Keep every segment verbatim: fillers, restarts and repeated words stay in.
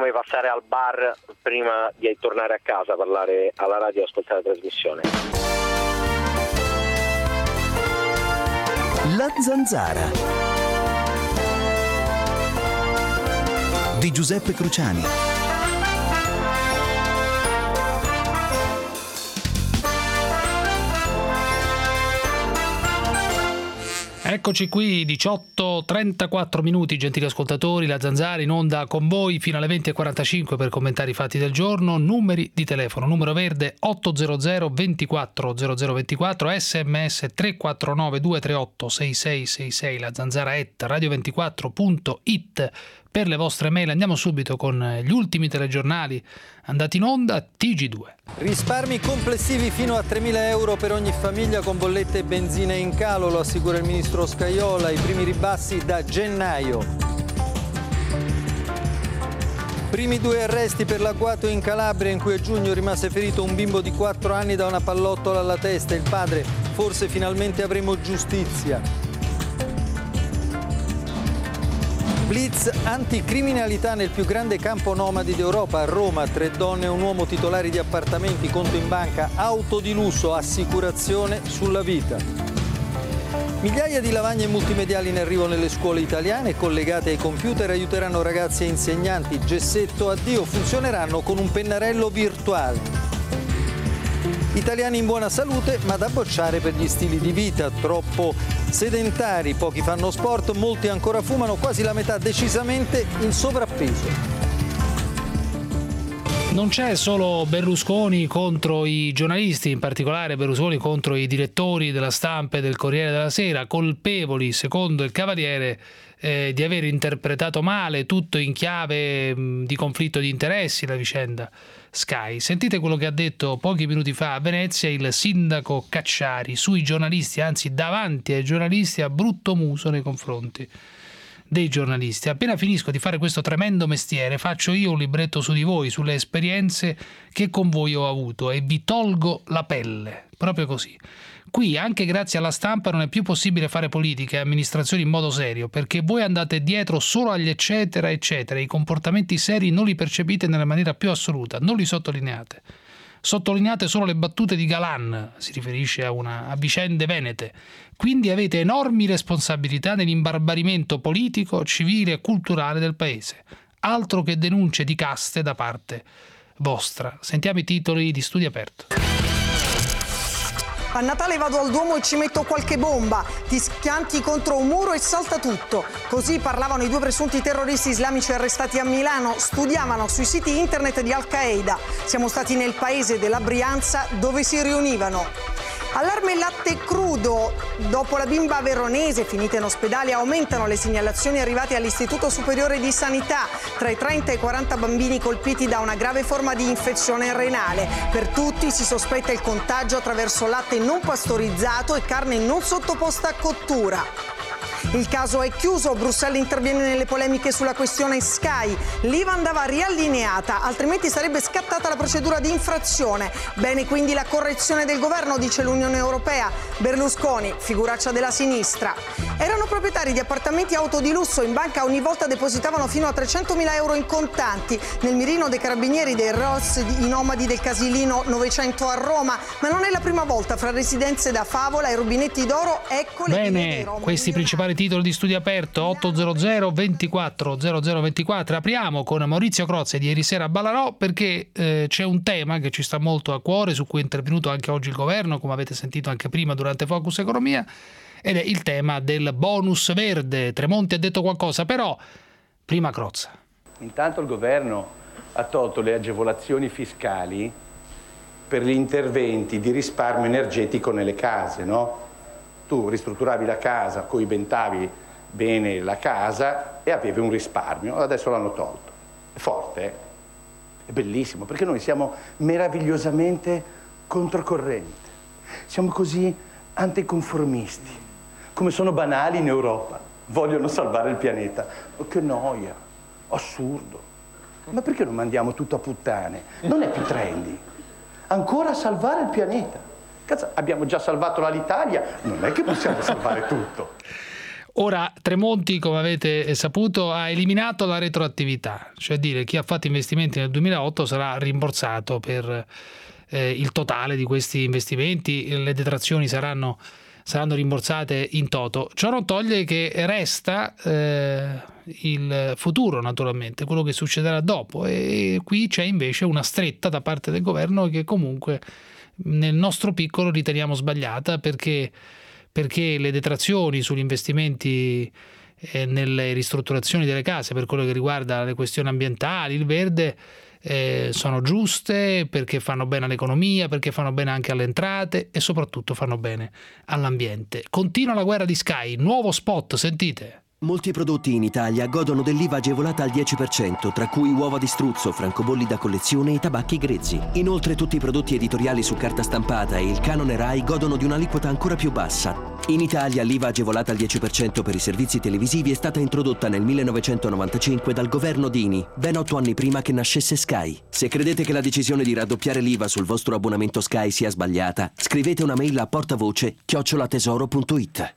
di passare al bar prima di tornare a casa, parlare alla radio e ascoltare la trasmissione. La Zanzara di Giuseppe Cruciani. Eccoci qui, diciotto e trentaquattro minuti, gentili ascoltatori, la Zanzara in onda con voi fino alle venti e quarantacinque per commentare i fatti del giorno. Numeri di telefono: numero verde ottocento ventiquattro zero zero ventiquattro, sms tre quattro nove due tre otto sei sei sei sei, la Zanzara at radio ventiquattro punto it per le vostre mail. Andiamo subito con gli ultimi telegiornali andati in onda. T G due. Risparmi complessivi fino a tremila euro per ogni famiglia con bollette e benzina in calo, lo assicura il ministro Scajola. I primi ribassi da gennaio. Primi due arresti per l'agguato in Calabria, in cui a giugno rimase ferito un bimbo di quattro anni da una pallottola alla testa. Il padre: forse finalmente avremo giustizia. Blitz anticriminalità nel più grande campo nomadi d'Europa, a Roma. Tre donne e un uomo titolari di appartamenti, conto in banca, auto di lusso, assicurazione sulla vita. Migliaia di lavagne multimediali in arrivo nelle scuole italiane, collegate ai computer, aiuteranno ragazzi e insegnanti. Gessetto addio, funzioneranno con un pennarello virtuale. Italiani in buona salute, ma da bocciare per gli stili di vita, troppo sedentari, pochi fanno sport, molti ancora fumano, quasi la metà decisamente in sovrappeso. Non c'è solo Berlusconi contro i giornalisti, in particolare Berlusconi contro i direttori della Stampa e del Corriere della Sera, colpevoli, secondo il Cavaliere, eh, di aver interpretato male, tutto in chiave mh, di conflitto di interessi, la vicenda Sky. Sentite quello che ha detto pochi minuti fa a Venezia il sindaco Cacciari sui giornalisti, anzi davanti ai giornalisti, a brutto muso nei confronti dei giornalisti. Appena finisco di fare questo tremendo mestiere, faccio io un libretto su di voi, sulle esperienze che con voi ho avuto, e vi tolgo la pelle, proprio così. Qui, anche grazie alla Stampa, non è più possibile fare politica e amministrazione in modo serio, perché voi andate dietro solo agli eccetera eccetera, i comportamenti seri non li percepite nella maniera più assoluta, non li sottolineate. Sottolineate solo le battute di Galan, si riferisce a, una, a vicende venete. Quindi avete enormi responsabilità nell'imbarbarimento politico, civile e culturale del paese. Altro che denunce di caste da parte vostra. Sentiamo i titoli di Studio Aperto. A Natale vado al Duomo e ci metto qualche bomba, ti schianti contro un muro e salta tutto. Così parlavano i due presunti terroristi islamici arrestati a Milano. Studiavano sui siti internet di Al-Qaeda. Siamo stati nel paese della Brianza dove si riunivano. Allarme latte crudo. Dopo la bimba veronese finita in ospedale, aumentano le segnalazioni arrivate all'Istituto Superiore di Sanità. Tra i trenta e i quaranta bambini colpiti da una grave forma di infezione renale. Per tutti si sospetta il contagio attraverso latte non pastorizzato e carne non sottoposta a cottura. Il caso è chiuso, Bruxelles interviene nelle polemiche sulla questione Sky. L'I V A andava riallineata, altrimenti sarebbe scattata la procedura di infrazione. Bene quindi la correzione del governo, dice l'Unione Europea. Berlusconi, figuraccia della sinistra. Erano proprietari di appartamenti auto di lusso, in banca ogni volta depositavano fino a trecentomila euro in contanti. Nel mirino dei carabinieri dei R O S, i nomadi del Casilino novecento a Roma. Ma non è la prima volta, fra residenze da favola e rubinetti d'oro, ecco le Bene, questi principali titoli di Studio Aperto. Ottocento ventiquattro zero zero ventiquattro. Apriamo con Maurizio Crozza di ieri sera a Ballarò, perché eh, c'è un tema che ci sta molto a cuore, su cui è intervenuto anche oggi il governo, come avete sentito anche prima durante Focus Economia, ed è il tema del bonus verde. Tremonti ha detto qualcosa, però prima Crozza. Intanto il governo ha tolto le agevolazioni fiscali per gli interventi di risparmio energetico nelle case, no? Tu ristrutturavi la casa, coibentavi bene la casa e avevi un risparmio. Adesso l'hanno tolto. È forte, eh? È bellissimo, perché noi siamo meravigliosamente controcorrente. Siamo così anticonformisti, come sono banali in Europa. Vogliono salvare il pianeta. Oh, che noia, assurdo. Ma perché non mandiamo tutto a puttane? Non è più trendy. Ancora salvare il pianeta. Cazzo, abbiamo già salvato l'Italia, non è che possiamo salvare tutto. Ora Tremonti, come avete saputo, ha eliminato la retroattività, cioè dire chi ha fatto investimenti nel duemilaotto sarà rimborsato per eh, il totale di questi investimenti, le detrazioni saranno, saranno rimborsate in toto. Ciò non toglie che resta eh, il futuro, naturalmente, quello che succederà dopo, e qui c'è invece una stretta da parte del governo che comunque nel nostro piccolo riteniamo sbagliata, perché perché le detrazioni sugli investimenti eh, nelle ristrutturazioni delle case per quello che riguarda le questioni ambientali, il verde, eh, sono giuste, perché fanno bene all'economia, perché fanno bene anche alle entrate e soprattutto fanno bene all'ambiente. Continua la guerra di Sky, nuovo spot, sentite. Molti prodotti in Italia godono dell'I V A agevolata al dieci per cento, tra cui uova di struzzo, francobolli da collezione e tabacchi grezzi. Inoltre tutti i prodotti editoriali su carta stampata e il canone Rai godono di un'aliquota ancora più bassa. In Italia l'I V A agevolata al dieci per cento per i servizi televisivi è stata introdotta nel millenovecentonovantacinque dal governo Dini, ben otto anni prima che nascesse Sky. Se credete che la decisione di raddoppiare l'I V A sul vostro abbonamento Sky sia sbagliata, scrivete una mail a portavoce chiocciola tesoro punto it.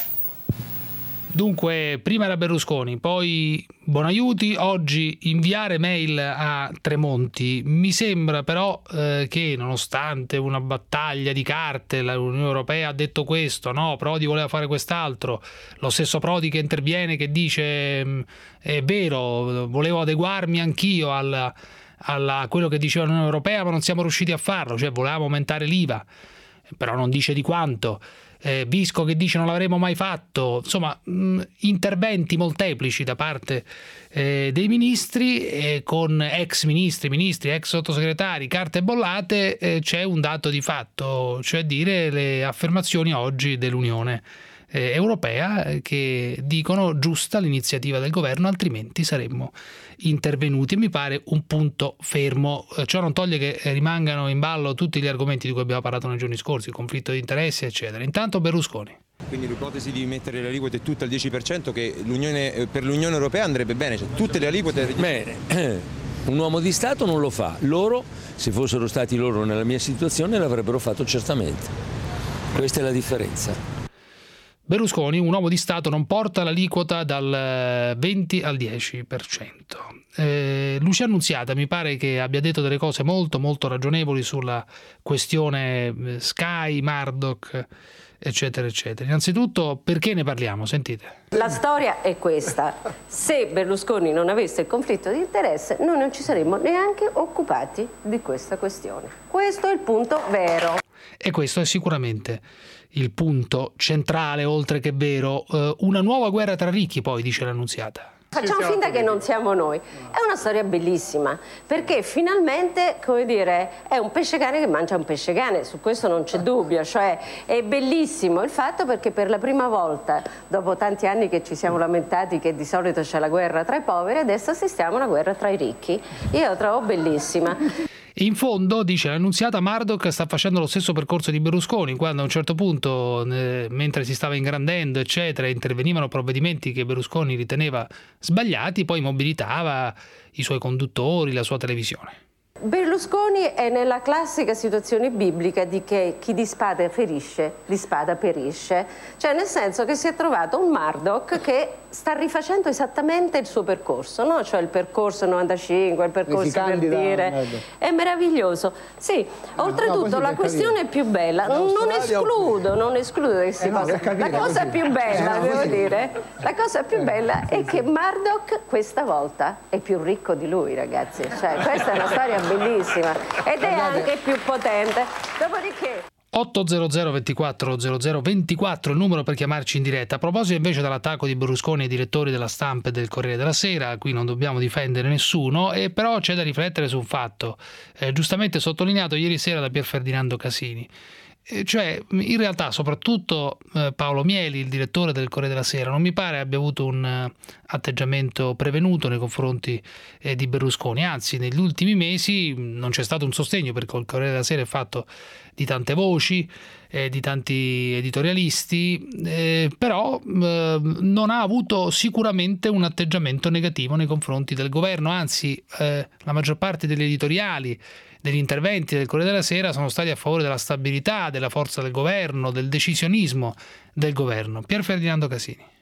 Dunque, prima era Berlusconi, poi Bonaiuti, oggi inviare mail a Tremonti. Mi sembra però eh, che nonostante una battaglia di carte, l'Unione Europea ha detto questo, no, Prodi voleva fare quest'altro, lo stesso Prodi che interviene, che dice è vero, volevo adeguarmi anch'io alla, alla, a quello che diceva l'Unione Europea, ma non siamo riusciti a farlo, cioè volevamo aumentare l'I V A, però non dice di quanto. Eh, Visco che dice non l'avremo mai fatto, insomma mh, interventi molteplici da parte eh, dei ministri, eh, con ex ministri, ministri, ex sottosegretari, carte bollate. Eh, c'è un dato di fatto, cioè dire le affermazioni oggi dell'Unione eh, Europea eh, che dicono giusta l'iniziativa del governo, altrimenti saremmo intervenuti, e mi pare un punto fermo. Eh, ciò non toglie che rimangano in ballo tutti gli argomenti di cui abbiamo parlato nei giorni scorsi, il conflitto di interessi eccetera. Intanto Berlusconi. Quindi l'ipotesi di mettere le aliquote tutte al dieci per cento che l'Unione, per l'Unione Europea andrebbe bene, cioè tutte le aliquote. Bene, un uomo di Stato non lo fa, loro, se fossero stati loro nella mia situazione, l'avrebbero fatto certamente. Questa è la differenza. Berlusconi, un uomo di Stato, non porta l'aliquota dal venti al dieci per cento. Eh, Lucia Annunziata mi pare che abbia detto delle cose molto molto ragionevoli sulla questione Sky, Murdoch, eccetera eccetera. Innanzitutto, perché ne parliamo? Sentite. La storia è questa: se Berlusconi non avesse il conflitto di interesse, noi non ci saremmo neanche occupati di questa questione. Questo è il punto vero. E questo è sicuramente il punto centrale, oltre che vero. Uh, una nuova guerra tra ricchi, poi, dice l'Annunziata. Facciamo finta che non siamo noi. È una storia bellissima, perché finalmente, come dire, è un pesce cane che mangia un pesce cane, su questo non c'è dubbio, cioè è bellissimo il fatto, perché per la prima volta, dopo tanti anni che ci siamo lamentati che di solito c'è la guerra tra i poveri, adesso assistiamo a una guerra tra i ricchi. Io la trovo bellissima. In fondo, dice l'Annunziata, Murdoch sta facendo lo stesso percorso di Berlusconi, quando a un certo punto, eh, mentre si stava ingrandendo, eccetera, intervenivano provvedimenti che Berlusconi riteneva sbagliati, poi mobilitava i suoi conduttori, la sua televisione. Berlusconi è nella classica situazione biblica di che chi di spada ferisce, di spada perisce. Cioè, nel senso che si è trovato un Murdoch che sta rifacendo esattamente il suo percorso, no? Cioè il percorso novantacinque, il percorso per dire. È meraviglioso. Sì, oltretutto no, la questione più bella, non escludo, non escludo queste eh no, cose. Capire, la cosa così. più bella, eh, devo dire, la cosa più bella è che Murdoch questa volta è più ricco di lui, ragazzi. Cioè, questa è una storia bellissima ed è anche più potente. Dopodiché otto zero zero ventiquattro zero zero ventiquattro il numero per chiamarci in diretta. A proposito invece dell'attacco di Berlusconi ai direttori della Stampa e del Corriere della Sera, qui non dobbiamo difendere nessuno, e però c'è da riflettere su un fatto eh, giustamente sottolineato ieri sera da Pier Ferdinando Casini. Eh, cioè, in realtà, soprattutto eh, Paolo Mieli, il direttore del Corriere della Sera, non mi pare abbia avuto un uh, atteggiamento prevenuto nei confronti eh, di Berlusconi. Anzi, negli ultimi mesi non c'è stato un sostegno, perché il Corriere della Sera è fatto di tante voci, eh, di tanti editorialisti, eh, però eh, non ha avuto sicuramente un atteggiamento negativo nei confronti del governo. Anzi, eh, la maggior parte degli editoriali, degli interventi del Corriere della Sera sono stati a favore della stabilità, della forza del governo, del decisionismo del governo. Pier Ferdinando Casini.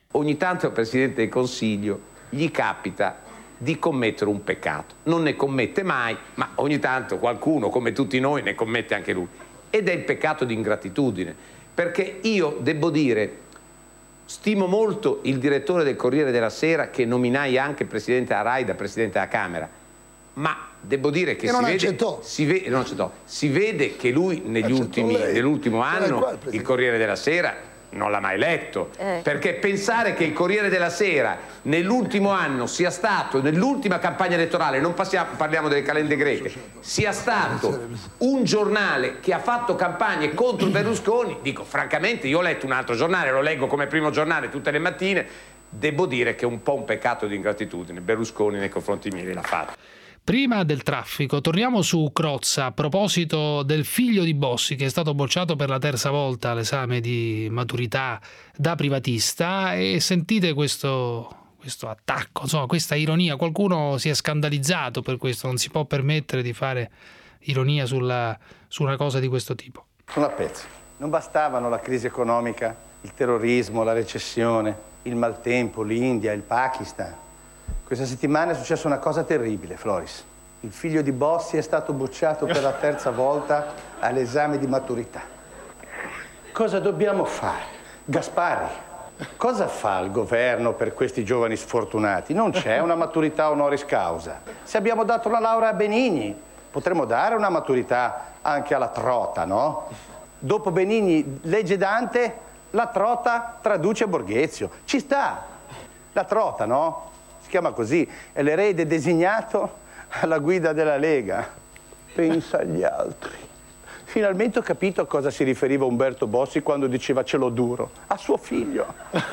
Ogni tanto al Presidente del Consiglio gli capita di commettere un peccato. Non ne commette mai, ma ogni tanto qualcuno, come tutti noi, ne commette anche lui. Ed è il peccato di ingratitudine. Perché io devo dire, stimo molto il direttore del Corriere della Sera, che nominai anche presidente della RAI da presidente della Camera, ma devo dire che, che si, vede, si, vede, non accettò. si vede che lui negli ultimi, nell'ultimo anno il, il Corriere della Sera non l'ha mai letto, eh. perché pensare che il Corriere della Sera nell'ultimo anno sia stato, nell'ultima campagna elettorale, non passiamo, parliamo delle calende greche, sia stato un giornale che ha fatto campagne contro Berlusconi, dico francamente, io ho letto un altro giornale, lo leggo come primo giornale tutte le mattine, devo dire che è un po' un peccato di ingratitudine, Berlusconi nei confronti miei l'ha fatto. Prima del traffico, torniamo su Crozza a proposito del figlio di Bossi che è stato bocciato per la terza volta all'esame di maturità da privatista e sentite questo, questo attacco, insomma questa ironia, qualcuno si è scandalizzato per questo, non si può permettere di fare ironia sulla, su una cosa di questo tipo. Sono a pezzi, non bastavano la crisi economica, il terrorismo, la recessione, il maltempo, l'India, il Pakistan. Questa settimana è successa una cosa terribile, Floris. Il figlio di Bossi è stato bocciato per la terza volta all'esame di maturità. Cosa dobbiamo fare? Gasparri, cosa fa il governo per questi giovani sfortunati? Non c'è una maturità honoris causa. Se abbiamo dato la laurea a Benigni, potremmo dare una maturità anche alla Trota, no? Dopo Benigni legge Dante, la Trota traduce Borghezio. Ci sta. La Trota, no? Si chiama così, è l'erede designato alla guida della Lega. Pensa agli altri. Finalmente ho capito a cosa si riferiva Umberto Bossi quando diceva ce l'ho duro, a suo figlio.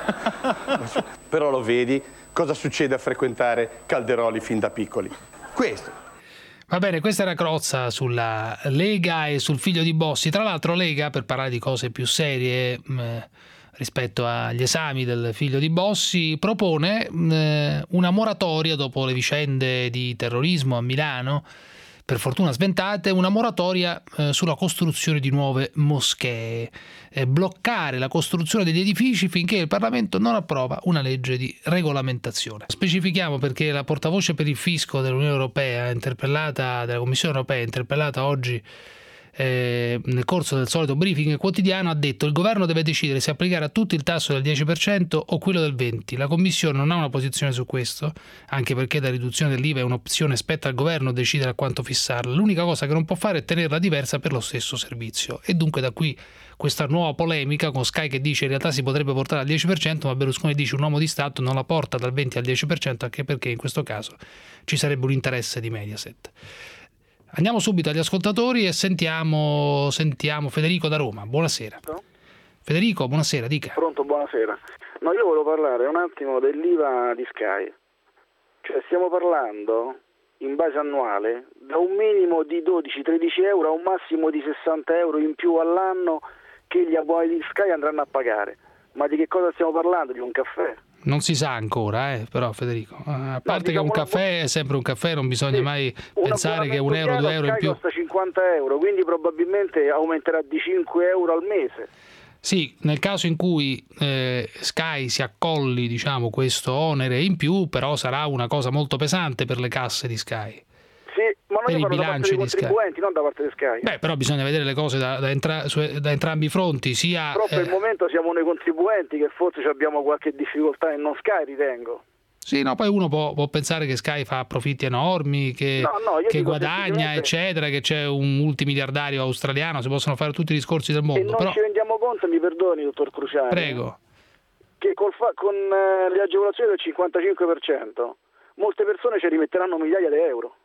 Però lo vedi cosa succede a frequentare Calderoli fin da piccoli. Questo. Va bene, questa era Crozza sulla Lega e sul figlio di Bossi. Tra l'altro Lega, per parlare di cose più serie mh, rispetto agli esami del figlio di Bossi, propone mh, una moratoria dopo le vicende di terrorismo a Milano, per fortuna sventate, una moratoria eh, sulla costruzione di nuove moschee, eh, bloccare la costruzione degli edifici finché il Parlamento non approva una legge di regolamentazione. Specifichiamo perché la portavoce per il fisco dell'Unione Europea, interpellata della Commissione Europea, interpellata oggi Eh, nel corso del solito briefing quotidiano, ha detto il governo deve decidere se applicare a tutti il tasso del dieci per cento o quello del venti per cento. La Commissione non ha una posizione su questo, anche perché la riduzione dell'I V A è un'opzione, spetta al governo decidere a quanto fissarla. L'unica cosa che non può fare è tenerla diversa per lo stesso servizio, e dunque da qui questa nuova polemica con Sky che dice in realtà si potrebbe portare al dieci per cento, ma Berlusconi dice un uomo di Stato non la porta dal venti al dieci per cento, anche perché in questo caso ci sarebbe un interesse di Mediaset. Andiamo subito agli ascoltatori e sentiamo, sentiamo Federico da Roma. Buonasera. Pronto? Federico, buonasera, dica. Pronto, buonasera. No, io volevo parlare un attimo dell'I V A di Sky. Cioè stiamo parlando, in base annuale, da un minimo di dodici tredici euro a un massimo di sessanta euro in più all'anno che gli abbonati di Sky andranno a pagare. Ma di che cosa stiamo parlando? Di un caffè? Non si sa ancora, eh, però Federico, a parte no, diciamo che un caffè è sempre un caffè, non bisogna sì, mai pensare che un euro, due euro in più costa cinquanta euro, quindi probabilmente aumenterà di cinque euro al mese. Sì, nel caso in cui eh, Sky si accolli, diciamo, questo onere in più, però sarà una cosa molto pesante per le casse di Sky. Sì, ma noi parlo da parte dei contribuenti, non da parte di Sky. Beh, però bisogna vedere le cose da, da, entra- su, da entrambi i fronti. Sia, però per eh... il momento siamo noi contribuenti che forse abbiamo qualche difficoltà e non Sky, ritengo. Sì, no, poi uno può, può pensare che Sky fa profitti enormi, che, no, no, che guadagna, eccetera, che c'è un multimiliardario australiano, si possono fare tutti i discorsi del mondo. E non però... ci rendiamo conto, mi perdoni, dottor Cruciani. Prego. Che col fa- con eh, le agevolazioni del cinquantacinque per cento molte persone ci rimetteranno migliaia di euro.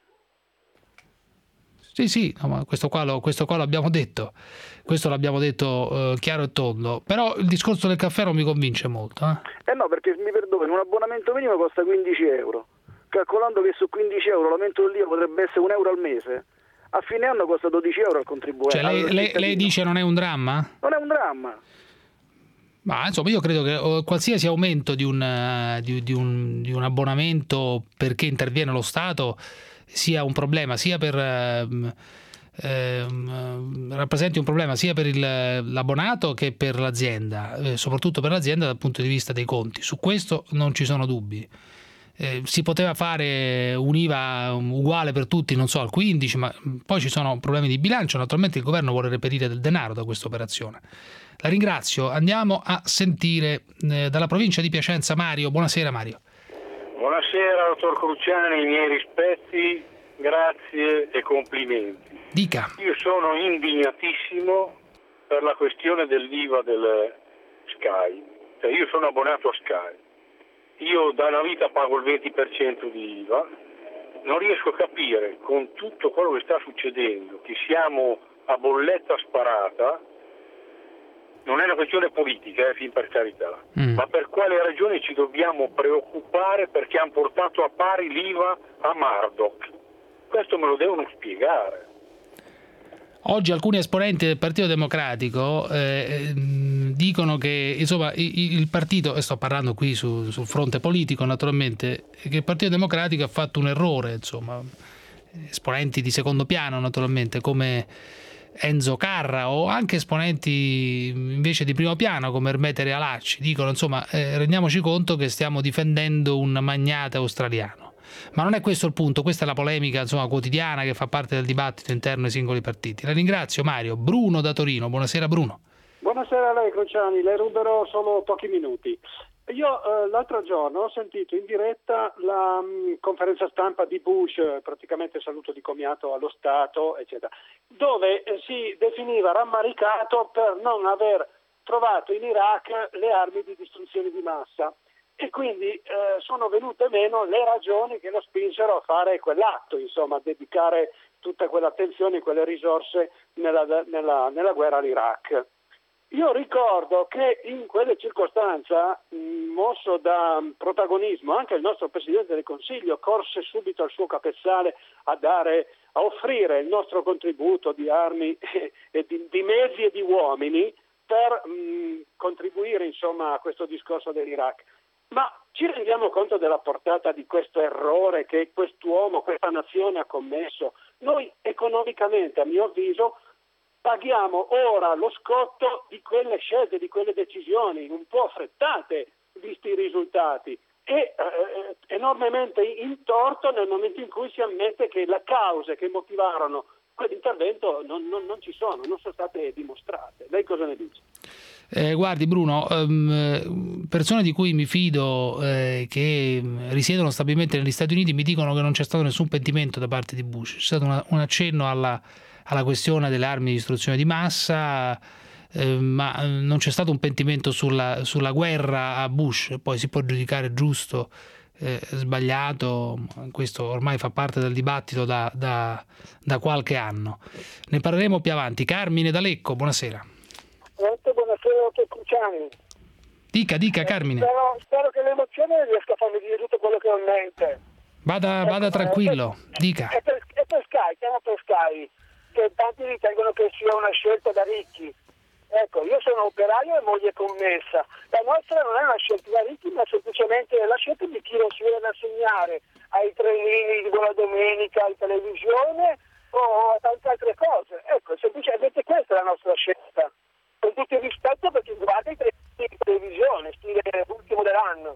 Sì, sì, no, ma questo qua, lo, questo qua l'abbiamo detto, questo l'abbiamo detto eh, chiaro e tondo, però il discorso del caffè non mi convince molto. Eh, eh no, perché mi perdoni, un abbonamento minimo costa quindici euro, calcolando che su quindici euro l'aumento dell'I V A potrebbe essere un euro al mese, a fine anno costa dodici euro al contribuente. Cioè lei, lei, lei dice non è un dramma? Non è un dramma. Ma insomma io credo che qualsiasi aumento di un, di, di un, di un abbonamento perché interviene lo Stato sia un problema sia per, eh, rappresenti un problema sia per il, l'abbonato che per l'azienda, eh, soprattutto per l'azienda dal punto di vista dei conti. Su questo non ci sono dubbi. Eh, si poteva fare un'I V A uguale per tutti, non so, al quindici, ma poi ci sono problemi di bilancio. Naturalmente il governo vuole reperire del denaro da questa operazione. La ringrazio. Andiamo a sentire eh, dalla provincia di Piacenza Mario. Buonasera Mario. Buonasera dottor Cruciani, i miei rispetti, grazie e complimenti. Dica. Io sono indignatissimo per la questione dell'I V A del Sky. Cioè, io sono abbonato a Sky. Io da una vita pago il venti per cento di I V A, non riesco a capire con tutto quello che sta succedendo che siamo a bolletta sparata. Non è una questione politica, eh, fin per carità, mm. ma per quale ragione ci dobbiamo preoccupare perché hanno portato a pari l'I V A a Murdoch? Questo me lo devono spiegare. Oggi alcuni esponenti del Partito Democratico eh, dicono che insomma il, il partito, e sto parlando qui su, sul fronte politico naturalmente, che il Partito Democratico ha fatto un errore, insomma, esponenti di secondo piano naturalmente come Enzo Carra o anche esponenti invece di primo piano come Ermete Realacci dicono insomma eh, rendiamoci conto che stiamo difendendo un magnate australiano. Ma non è questo il punto, questa è la polemica insomma quotidiana che fa parte del dibattito interno ai singoli partiti. La ringrazio Mario. Bruno da Torino, buonasera Bruno. Buonasera a lei Cruciani, le ruberò solo pochi minuti. Io eh, l'altro giorno ho sentito in diretta la mh, conferenza stampa di Bush, praticamente saluto di commiato allo Stato, eccetera, dove eh, si definiva rammaricato per non aver trovato in Iraq le armi di distruzione di massa. E quindi eh, sono venute meno le ragioni che lo spinsero a fare quell'atto, insomma, a dedicare tutta quell'attenzione, quelle risorse nella, nella, nella guerra all'Iraq. Io ricordo che in quelle circostanze, mosso da protagonismo, anche il nostro Presidente del Consiglio corse subito al suo capezzale a dare, a offrire il nostro contributo di armi e, e di, di mezzi e di uomini per mh, contribuire, insomma, a questo discorso dell'Iraq. Ma ci rendiamo conto della portata di questo errore che quest'uomo, questa nazione ha commesso? Noi economicamente, a mio avviso, paghiamo ora lo scotto di quelle scelte, di quelle decisioni un po' affrettate, visti i risultati, e eh, enormemente in torto nel momento in cui si ammette che le cause che motivarono quell'intervento non, non, non ci sono, non sono state dimostrate. Lei cosa ne dice? Eh, guardi Bruno, um, persone di cui mi fido eh, che risiedono stabilmente negli Stati Uniti mi dicono che non c'è stato nessun pentimento da parte di Bush. C'è stato una, un accenno alla, alla questione delle armi di distruzione di massa, eh, ma non c'è stato un pentimento sulla, sulla guerra a Bush. Poi si può giudicare giusto, eh, sbagliato, questo ormai fa parte del dibattito da, da, da qualche anno. Ne parleremo più avanti. Carmine da Lecco, buonasera. Buonasera dottor Cruciani. Dica, dica Carmine. Spero, spero che l'emozione riesca a farmi dire tutto quello che ho in mente. Vada, vada tranquillo, dica. È per, è per Sky, chiamo per Sky, che tanti ritengono che sia una scelta da ricchi. Ecco, io sono operaio e moglie commessa. La nostra non è una scelta da ricchi, ma semplicemente la scelta di chi non si viene a segnare ai trenini di buona domenica, in televisione o a tante altre cose. Ecco, semplicemente questa è la nostra scelta. Con tutto il rispetto perché guardate i trenini di televisione, stile ultimo dell'anno.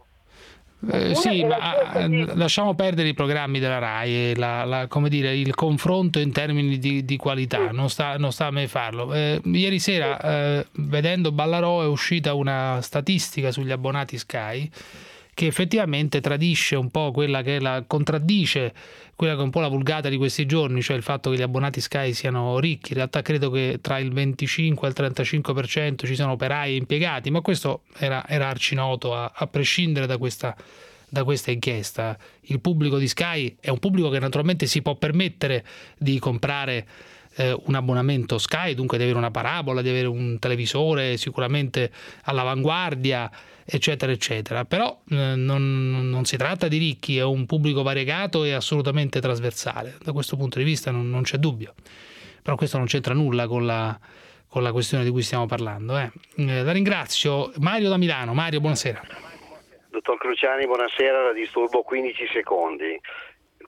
Eh, sì, ma di... lasciamo perdere i programmi della RAI e la, la, come dire, il confronto in termini di, di qualità, sì. non, sta, non sta a me farlo. Eh, ieri sera, sì. eh, vedendo Ballarò, è uscita una statistica sugli abbonati Sky che effettivamente tradisce un po' quella che è la, contraddice quella che è un po' la vulgata di questi giorni, cioè il fatto che gli abbonati Sky siano ricchi. In realtà credo che tra il venticinque e il trentacinque per cento ci siano operai e impiegati, ma questo era, era arcinoto a, a prescindere da questa, da questa inchiesta. Il pubblico di Sky è un pubblico che naturalmente si può permettere di comprare eh, un abbonamento Sky, dunque di avere una parabola, di avere un televisore sicuramente all'avanguardia, eccetera eccetera, però eh, non, non si tratta di ricchi, è un pubblico variegato e assolutamente trasversale, da questo punto di vista non, non c'è dubbio, però questo non c'entra nulla con la, con la questione di cui stiamo parlando. Eh. Eh, la ringrazio. Mario da Milano. Mario, buonasera. Dottor Cruciani, buonasera, la disturbo quindici secondi.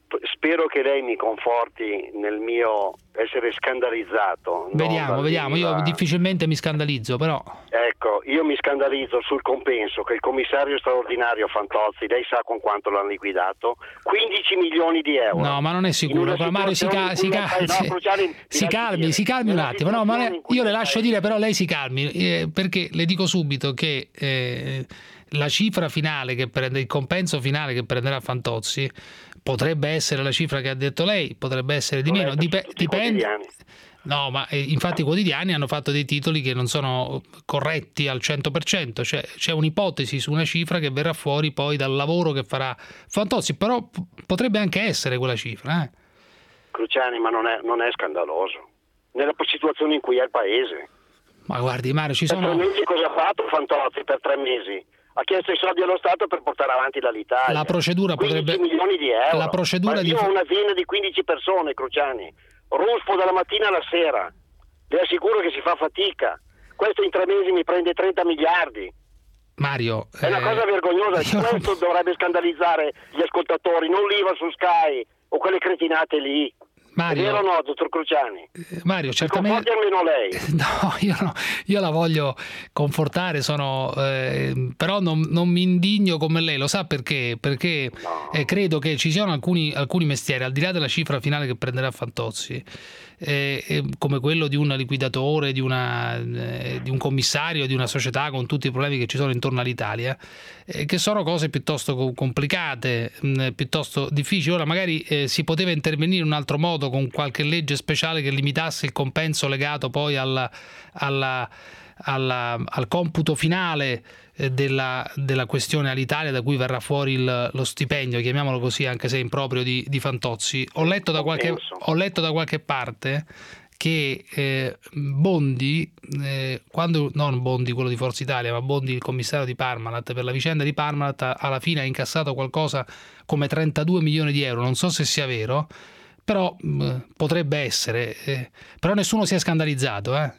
spero che lei mi conforti nel mio essere scandalizzato. Vediamo, vediamo, io difficilmente mi scandalizzo, però. Ecco, io mi scandalizzo sul compenso che il commissario straordinario Fantozzi, lei sa con quanto l'hanno liquidato? quindici milioni di euro. No, ma non è sicuro. Mario, si, ca- si, ca- no, si, Cruciani, si calmi, dire, si calmi un attimo. No, ma ne- io le lascio dire, però lei si calmi, eh, perché le dico subito che eh, la cifra finale che prende, il compenso finale che prenderà Fantozzi potrebbe essere la cifra che ha detto lei, potrebbe essere di meno, Dip- dipende. No, ma eh, infatti i quotidiani hanno fatto dei titoli che non sono corretti al cento per cento, cioè c'è un'ipotesi su una cifra che verrà fuori poi dal lavoro che farà Fantozzi, però p- potrebbe anche essere quella cifra. Eh. Cruciani, ma non è, non è scandaloso, nella situazione in cui è il paese. Ma guardi Mario, ci sono... Per tre mesi cosa ha fatto Fantozzi per tre mesi? Ha chiesto i soldi allo Stato per portare avanti l'Italia. La procedura potrebbe... milioni di euro. La procedura ma io di... ho un'azienda di quindici persone, Cruciani. Ruspo dalla mattina alla sera. Le assicuro che si fa fatica. Questo in tre mesi mi prende trenta miliardi. Mario... È una eh... cosa vergognosa. Io... Questo dovrebbe scandalizzare gli ascoltatori, non l'I V A su Sky o quelle cretinate lì. Mario, è vero o no, dottor Cruciani? Mario, certamente... almeno lei. No, io, no, io la voglio confortare, sono, eh, però non, non mi indigno come lei, lo sa perché? Perché no. eh, credo che ci siano alcuni, alcuni mestieri, al di là della cifra finale che prenderà Fantozzi, eh, eh, come quello di un liquidatore, di, una, eh, di un commissario, di una società con tutti i problemi che ci sono intorno all'Italia, eh, che sono cose piuttosto complicate, mh, piuttosto difficili. Ora magari eh, si poteva intervenire in un altro modo, con qualche legge speciale che limitasse il compenso legato poi alla, alla, alla, al computo finale della, della questione all'Italia, da cui verrà fuori il, lo stipendio, chiamiamolo così, anche se è improprio, di, di Fantozzi. Ho letto da qualche, ho letto da qualche parte che eh, Bondi, eh, quando, non Bondi quello di Forza Italia, ma Bondi il commissario di Parmalat, per la vicenda di Parmalat alla fine ha incassato qualcosa come trentadue milioni di euro, non so se sia vero, però mh, potrebbe essere, eh, però nessuno si è scandalizzato, eh.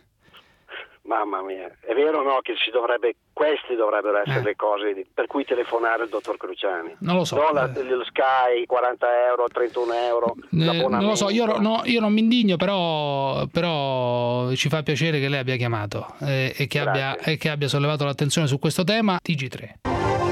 Mamma mia, è vero o no che si dovrebbe, queste dovrebbero essere eh. le cose per cui telefonare il dottor Cruciani? Non lo so. No, la, lo Sky, quaranta euro, trentuno euro, eh, non lo so, io, no, io non mi indigno, però, però ci fa piacere che lei abbia chiamato eh, e, che abbia, e che abbia sollevato l'attenzione su questo tema. T G tre.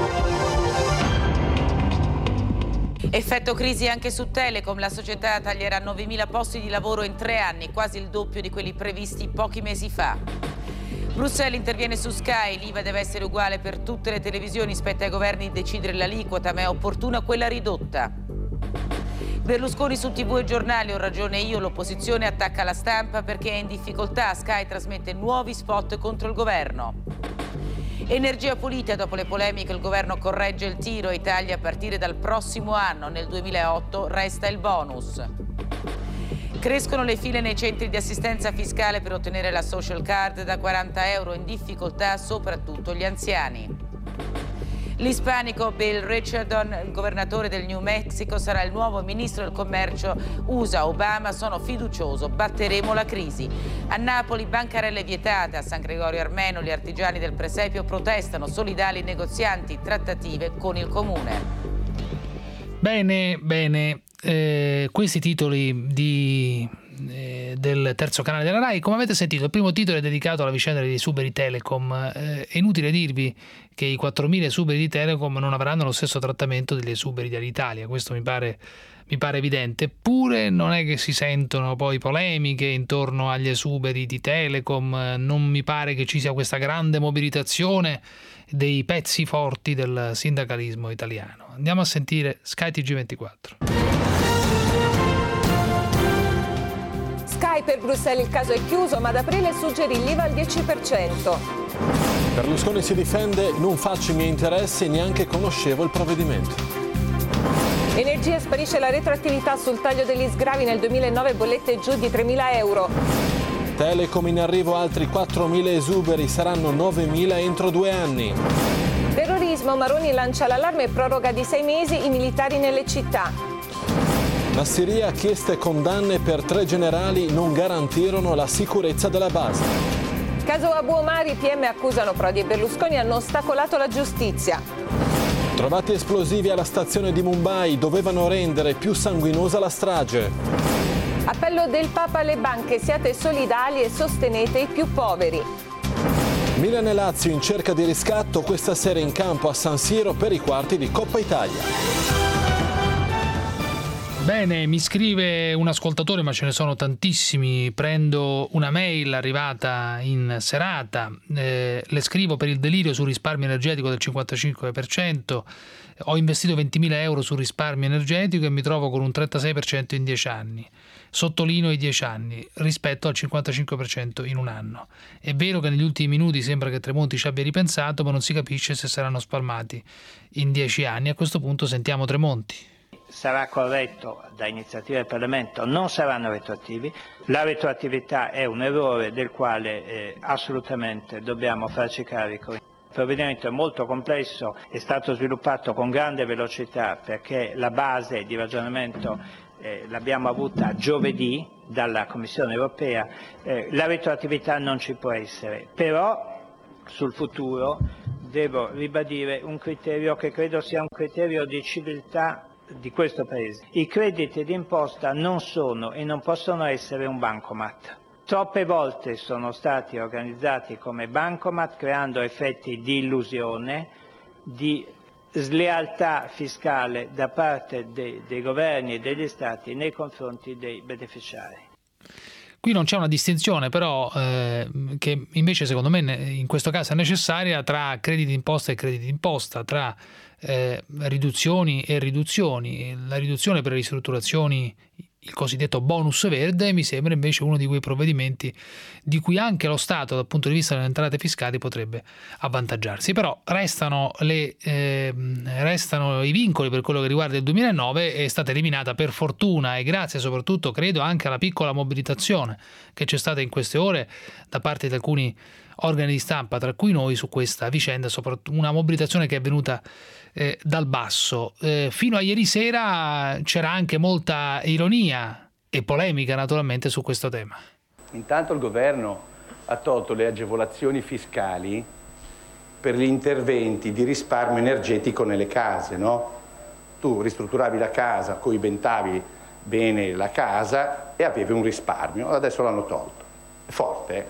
Effetto crisi anche su Telecom, la società taglierà novemila posti di lavoro in tre anni, quasi il doppio di quelli previsti pochi mesi fa. Bruxelles interviene su Sky, l'I V A deve essere uguale per tutte le televisioni, spetta ai governi decidere l'aliquota, ma è opportuna quella ridotta. Berlusconi su tivù e giornali, ho ragione io, l'opposizione attacca la stampa perché è in difficoltà, Sky trasmette nuovi spot contro il governo. Energia pulita, dopo le polemiche il governo corregge il tiro, Italia a partire dal prossimo anno, nel duemilaotto resta il bonus. Crescono le file nei centri di assistenza fiscale per ottenere la social card da quaranta euro, in difficoltà soprattutto gli anziani. L'ispanico Bill Richardson, il governatore del New Mexico, sarà il nuovo ministro del commercio U S A. Obama, sono fiducioso, batteremo la crisi. A Napoli bancarelle vietate, a San Gregorio Armeno gli artigiani del presepio protestano, solidali negozianti, trattative con il comune. Bene, bene, eh, questi titoli di... del terzo canale della Rai, come avete sentito, il primo titolo è dedicato alla vicenda degli esuberi Telecom. Eh, è inutile dirvi che i quattromila esuberi di Telecom non avranno lo stesso trattamento degli esuberi dell'Italia, questo mi pare, mi pare evidente. Eppure non è che si sentono poi polemiche intorno agli esuberi di Telecom, non mi pare che ci sia questa grande mobilitazione dei pezzi forti del sindacalismo italiano. Andiamo a sentire Sky T G ventiquattro. Sky per Bruxelles il caso è chiuso, ma ad aprile suggerì l'I V A al dieci per cento. Berlusconi si difende, non faccio i miei interessi, neanche conoscevo il provvedimento. Energia, sparisce la retroattività sul taglio degli sgravi, nel duemilanove bollette giù di tremila euro. Telecom in arrivo altri quattromila esuberi, saranno novemila entro due anni. Terrorismo, Maroni lancia l'allarme e proroga di sei mesi i militari nelle città. La Siria, chieste condanne per tre generali, non garantirono la sicurezza della base. Caso Abu Omar, i P M accusano Prodi e Berlusconi, hanno ostacolato la giustizia. Trovati esplosivi alla stazione di Mumbai, dovevano rendere più sanguinosa la strage. Appello del Papa alle banche, siate solidali e sostenete i più poveri. Milan e Lazio in cerca di riscatto questa sera in campo a San Siro per i quarti di Coppa Italia. Bene, mi scrive un ascoltatore, ma ce ne sono tantissimi. Prendo una mail arrivata in serata, eh, le scrivo: per il delirio sul risparmio energetico del cinquantacinque per cento. Ho investito ventimila euro sul risparmio energetico e mi trovo con un trentasei per cento in dieci anni. Sottolineo i dieci anni rispetto al cinquantacinque per cento in un anno. È vero che negli ultimi minuti sembra che Tremonti ci abbia ripensato, ma non si capisce se saranno spalmati in dieci anni. A questo punto sentiamo Tremonti. Sarà corretto da iniziativa del Parlamento, non saranno retroattivi. La retroattività è un errore del quale eh, assolutamente dobbiamo farci carico. Il provvedimento è molto complesso, è stato sviluppato con grande velocità perché la base di ragionamento eh, l'abbiamo avuta giovedì dalla Commissione europea. Eh, la retroattività non ci può essere, però sul futuro devo ribadire un criterio che credo sia un criterio di civiltà di questo Paese. I crediti d'imposta non sono e non possono essere un bancomat. Troppe volte sono stati organizzati come bancomat creando effetti di illusione, di slealtà fiscale da parte dei, dei governi e degli stati nei confronti dei beneficiari. Qui non c'è una distinzione però eh, che invece secondo me in questo caso è necessaria tra crediti d'imposta e crediti d'imposta, tra eh, riduzioni e riduzioni. La riduzione per le ristrutturazioni, il cosiddetto bonus verde, mi sembra invece uno di quei provvedimenti di cui anche lo Stato dal punto di vista delle entrate fiscali potrebbe avvantaggiarsi. Però restano, le, eh, restano i vincoli per quello che riguarda il duemilanove. È stata eliminata per fortuna e grazie soprattutto credo anche alla piccola mobilitazione che c'è stata in queste ore da parte di alcuni organi di stampa, tra cui noi, su questa vicenda, soprattutto una mobilitazione che è venuta eh, dal basso. Eh, fino a ieri sera c'era anche molta ironia e polemica naturalmente su questo tema. Intanto il governo ha tolto le agevolazioni fiscali per gli interventi di risparmio energetico nelle case, no? Tu ristrutturavi la casa, coibentavi bene la casa e avevi un risparmio, adesso l'hanno tolto. È forte, eh?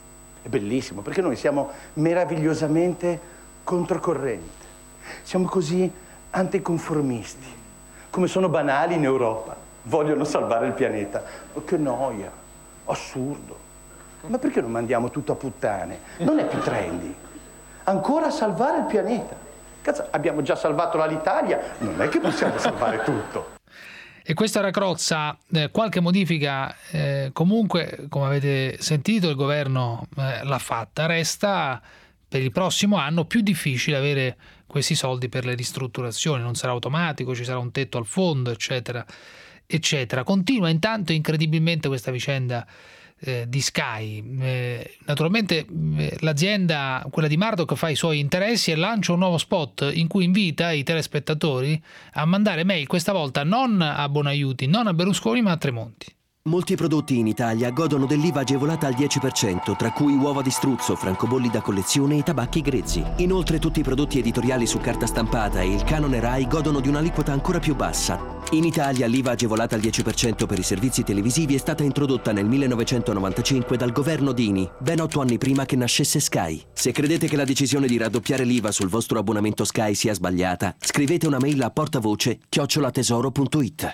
È bellissimo, perché noi siamo meravigliosamente controcorrente. Siamo così anticonformisti, come sono banali in Europa. Vogliono salvare il pianeta. Oh, che noia, assurdo. Ma perché non mandiamo tutto a puttane? Non è più trendy. Ancora salvare il pianeta. Cazzo, abbiamo già salvato l'Italia, non è che possiamo salvare tutto. E questa era Crozza. Eh, qualche modifica eh, comunque, come avete sentito, il governo eh, l'ha fatta. Resta per il prossimo anno più difficile avere questi soldi per le ristrutturazioni, non sarà automatico, ci sarà un tetto al fondo, eccetera, eccetera. Continua intanto incredibilmente questa vicenda eh, di Sky. Eh, naturalmente eh, l'azienda, quella di Murdoch, fa i suoi interessi e lancia un nuovo spot in cui invita i telespettatori a mandare mail, questa volta non a Bonaiuti, non a Berlusconi, ma a Tremonti. Molti prodotti in Italia godono dell'I V A agevolata al dieci per cento, tra cui uova di struzzo, francobolli da collezione e tabacchi grezzi. Inoltre tutti i prodotti editoriali su carta stampata e il canone Rai godono di un'aliquota ancora più bassa. In Italia l'I V A agevolata al dieci per cento per i servizi televisivi è stata introdotta nel millenovecentonovantacinque dal governo Dini, ben otto anni prima che nascesse Sky. Se credete che la decisione di raddoppiare l'I V A sul vostro abbonamento Sky sia sbagliata, scrivete una mail a portavoce chiocciola tesoro punto it.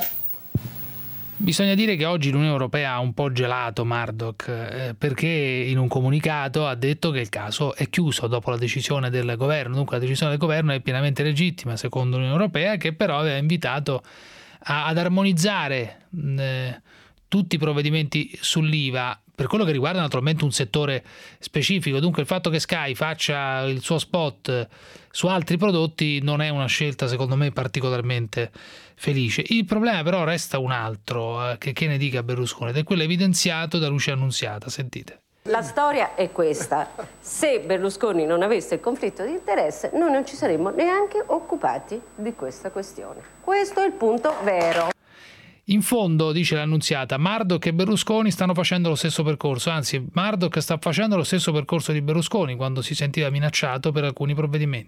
Bisogna dire che oggi l'Unione Europea ha un po' gelato Murdoch eh, perché in un comunicato ha detto che il caso è chiuso dopo la decisione del governo. Dunque la decisione del governo è pienamente legittima secondo l'Unione Europea, che però aveva invitato a, ad armonizzare eh, tutti i provvedimenti sull'I V A per quello che riguarda naturalmente un settore specifico. Dunque il fatto che Sky faccia il suo spot su altri prodotti non è una scelta secondo me particolarmente felice. Il problema però resta un altro, eh, che, che ne dica Berlusconi, ed è quello evidenziato da Lucia Annunziata. Sentite. La storia è questa: se Berlusconi non avesse il conflitto di interesse noi non ci saremmo neanche occupati di questa questione. Questo è il punto vero. In fondo, dice l'Annunziata, Murdoch e Berlusconi stanno facendo lo stesso percorso, anzi Murdoch sta facendo lo stesso percorso di Berlusconi quando si sentiva minacciato per alcuni provvedimenti.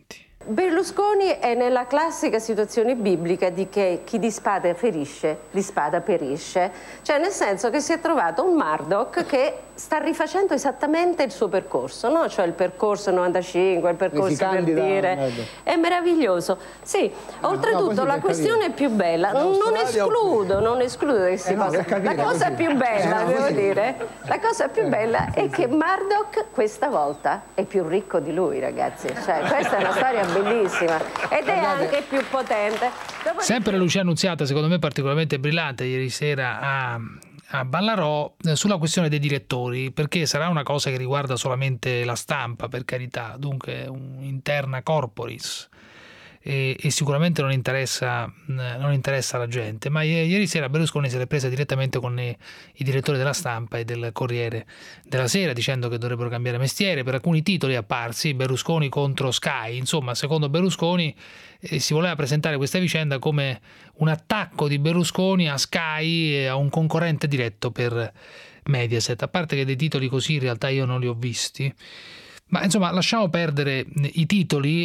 Berlusconi è nella classica situazione biblica di che chi di spada ferisce, di spada perisce, cioè nel senso che si è trovato un Murdoch che sta rifacendo esattamente il suo percorso, no? Cioè il percorso novantacinque, il percorso per dire, è meraviglioso. Sì, oltretutto no, la questione è più bella, non escludo, non escludo che si eh no, possa... La cosa così. più bella, Eh, devo così. dire, la cosa più bella è che Murdoch questa volta è più ricco di lui, ragazzi, cioè questa è una storia bellissima ed è anche più potente. Dopo... Sempre Lucia Annunziata, secondo me particolarmente brillante ieri sera a, a Ballarò eh, sulla questione dei direttori, perché sarà una cosa che riguarda solamente la stampa, per carità, dunque un'interna corporis e, e sicuramente non interessa, non interessa la gente, ma ieri sera Berlusconi se l'è presa direttamente con i, i direttori della stampa e del Corriere della Sera, dicendo che dovrebbero cambiare mestiere per alcuni titoli apparsi, Berlusconi contro Sky, insomma secondo Berlusconi eh, si voleva presentare questa vicenda come un attacco di Berlusconi a Sky e a un concorrente diretto per Mediaset, a parte che dei titoli così in realtà io non li ho visti. Ma insomma, lasciamo perdere i titoli,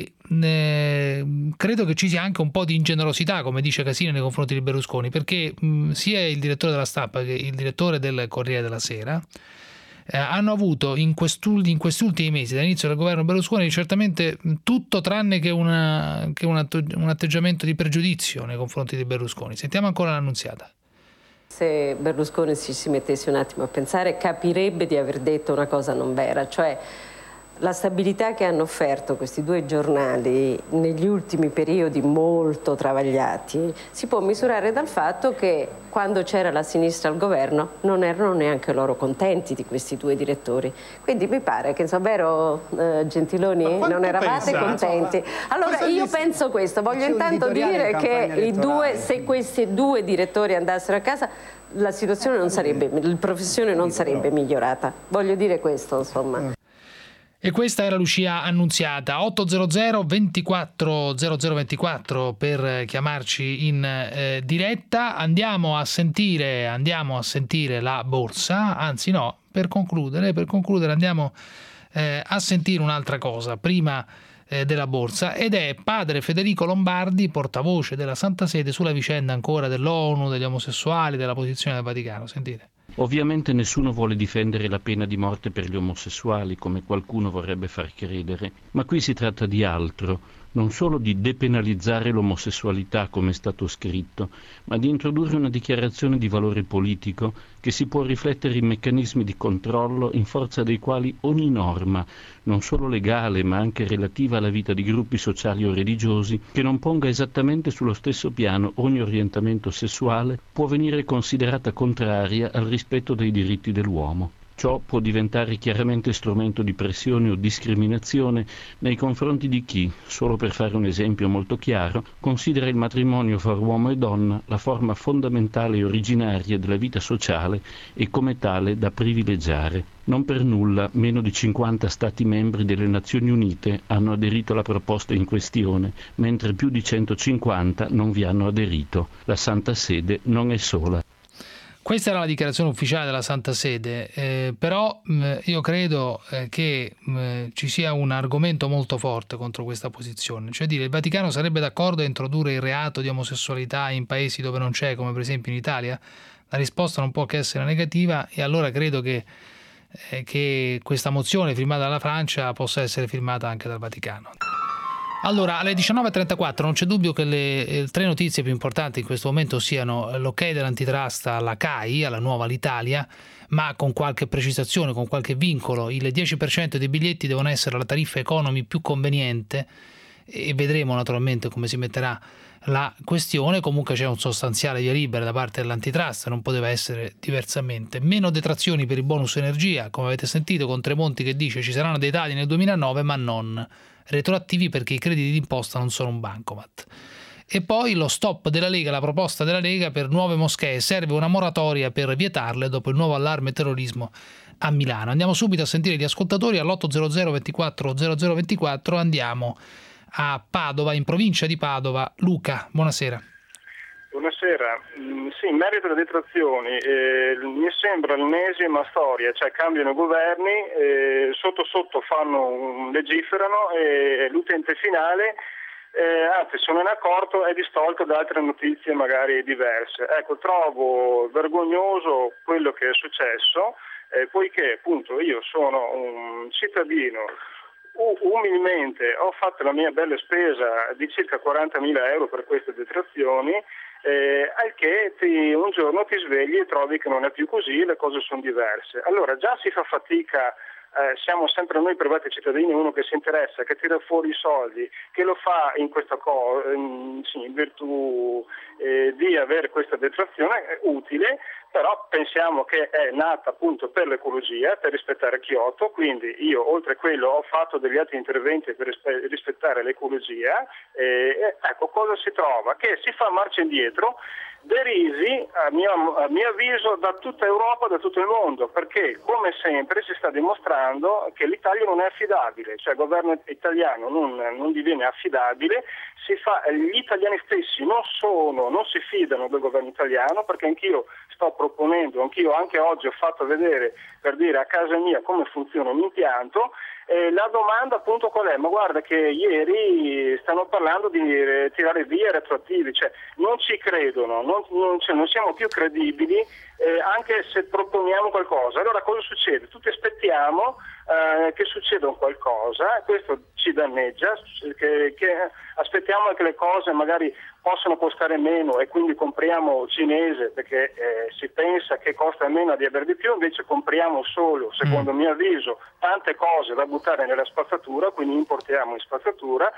eh, credo che ci sia anche un po' di ingenerosità, come dice Casini, nei confronti di Berlusconi, perché mh, sia il direttore della stampa che il direttore del Corriere della Sera eh, hanno avuto in, quest'ultimi, in questi ultimi mesi, dall'inizio del governo Berlusconi, certamente tutto tranne che, una, che un, atto, un atteggiamento di pregiudizio nei confronti di Berlusconi. Sentiamo ancora l'Annunziata. Se Berlusconi ci si mettesse un attimo a pensare, capirebbe di aver detto una cosa non vera, cioè la stabilità che hanno offerto questi due giornali negli ultimi periodi molto travagliati si può misurare dal fatto che quando c'era la sinistra al governo non erano neanche loro contenti di questi due direttori. Quindi mi pare che, insomma, vero eh, Gentiloni, non eravate pensa? contenti. Allora io dice? penso questo, voglio C'è intanto dire che i due, se questi due direttori andassero a casa, la situazione non sarebbe, la professione non sarebbe migliorata. Voglio dire questo, insomma. E questa era Lucia Annunziata. Ottocento ventiquattro zero zero ventiquattro per chiamarci in eh, diretta. Andiamo a sentire andiamo a sentire la borsa, anzi no, per concludere, per concludere andiamo eh, a sentire un'altra cosa prima eh, della borsa, ed è padre Federico Lombardi, portavoce della Santa Sede sulla vicenda ancora dell'ONU, degli omosessuali, della posizione del Vaticano. Sentite. Ovviamente nessuno vuole difendere la pena di morte per gli omosessuali, come qualcuno vorrebbe far credere, ma qui si tratta di altro, non solo di depenalizzare l'omosessualità come è stato scritto, ma di introdurre una dichiarazione di valore politico che si può riflettere in meccanismi di controllo in forza dei quali ogni norma, non solo legale ma anche relativa alla vita di gruppi sociali o religiosi, che non ponga esattamente sullo stesso piano ogni orientamento sessuale, può venire considerata contraria al rispetto dei diritti dell'uomo. Ciò può diventare chiaramente strumento di pressione o discriminazione nei confronti di chi, solo per fare un esempio molto chiaro, considera il matrimonio fra uomo e donna la forma fondamentale e originaria della vita sociale e come tale da privilegiare. Non per nulla meno di cinquanta Stati membri delle Nazioni Unite hanno aderito alla proposta in questione, mentre più di centocinquanta non vi hanno aderito. La Santa Sede non è sola. Questa era la dichiarazione ufficiale della Santa Sede, eh, però mh, io credo eh, che mh, ci sia un argomento molto forte contro questa posizione, cioè dire il Vaticano sarebbe d'accordo a introdurre il reato di omosessualità in paesi dove non c'è, come per esempio in Italia? La risposta non può che essere negativa, e allora credo che, eh, che questa mozione firmata dalla Francia possa essere firmata anche dal Vaticano. Allora, alle diciannove e trentaquattro non c'è dubbio che le eh, tre notizie più importanti in questo momento siano l'ok dell'antitrust alla C A I, alla nuova Alitalia, ma con qualche precisazione, con qualche vincolo. Il dieci per cento dei biglietti devono essere la tariffa economy più conveniente, e vedremo naturalmente come si metterà la questione. Comunque c'è un sostanziale via libera da parte dell'antitrust, non poteva essere diversamente. Meno detrazioni per i bonus energia, come avete sentito, con Tremonti che dice ci saranno dei tagli nel duemilanove ma non retroattivi perché i crediti d'imposta non sono un bancomat. E poi lo stop della Lega, la proposta della Lega per nuove moschee, serve una moratoria per vietarle dopo il nuovo allarme terrorismo a Milano. Andiamo subito a sentire gli ascoltatori all'ottocento ventiquattro zero zero ventiquattro. Andiamo a Padova, in provincia di Padova. Luca, buonasera. Buonasera. Mm, sì, in merito alle detrazioni, eh, mi sembra l'ennesima storia, cioè cambiano governi, eh, sotto sotto fanno un, legiferano e l'utente finale, eh, anzi se non è accorto, è distolto da altre notizie magari diverse. Ecco, trovo vergognoso quello che è successo, eh, poiché appunto io sono un cittadino, umilmente ho fatto la mia bella spesa di circa quarantamila euro per queste detrazioni, eh, al che ti, un giorno ti svegli e trovi che non è più così, le cose sono diverse. Allora già si fa fatica, eh, siamo sempre noi privati cittadini, uno che si interessa, che tira fuori i soldi, che lo fa in questa cosa, in, sì, in virtù eh, di avere questa detrazione è utile. Però pensiamo che è nata appunto per l'ecologia, per rispettare Kyoto, quindi io oltre a quello ho fatto degli altri interventi per rispettare l'ecologia, e ecco cosa si trova? Che si fa marcia indietro, derisi a mio, a mio avviso da tutta Europa, da tutto il mondo, perché come sempre si sta dimostrando che l'Italia non è affidabile, cioè il governo italiano non, non diviene affidabile, si fa, gli italiani stessi non sono, non si fidano del governo italiano, perché anch'io sto proponendo, anch'io anche oggi ho fatto vedere, per dire a casa mia come funziona un impianto. Eh, la domanda appunto qual è? Ma guarda che ieri stanno parlando di eh, tirare via retroattivi, cioè non ci credono, non, non, cioè, non siamo più credibili eh, anche se proponiamo qualcosa. Allora cosa succede? Tutti aspettiamo eh, che succeda un qualcosa, questo ci danneggia, che, che aspettiamo che le cose magari possano costare meno e quindi compriamo cinese perché eh, si pensa che costa meno di avere di più, invece compriamo solo, secondo mm. mio avviso, tante cose da buttare nella spazzatura, quindi importiamo in spazzatura.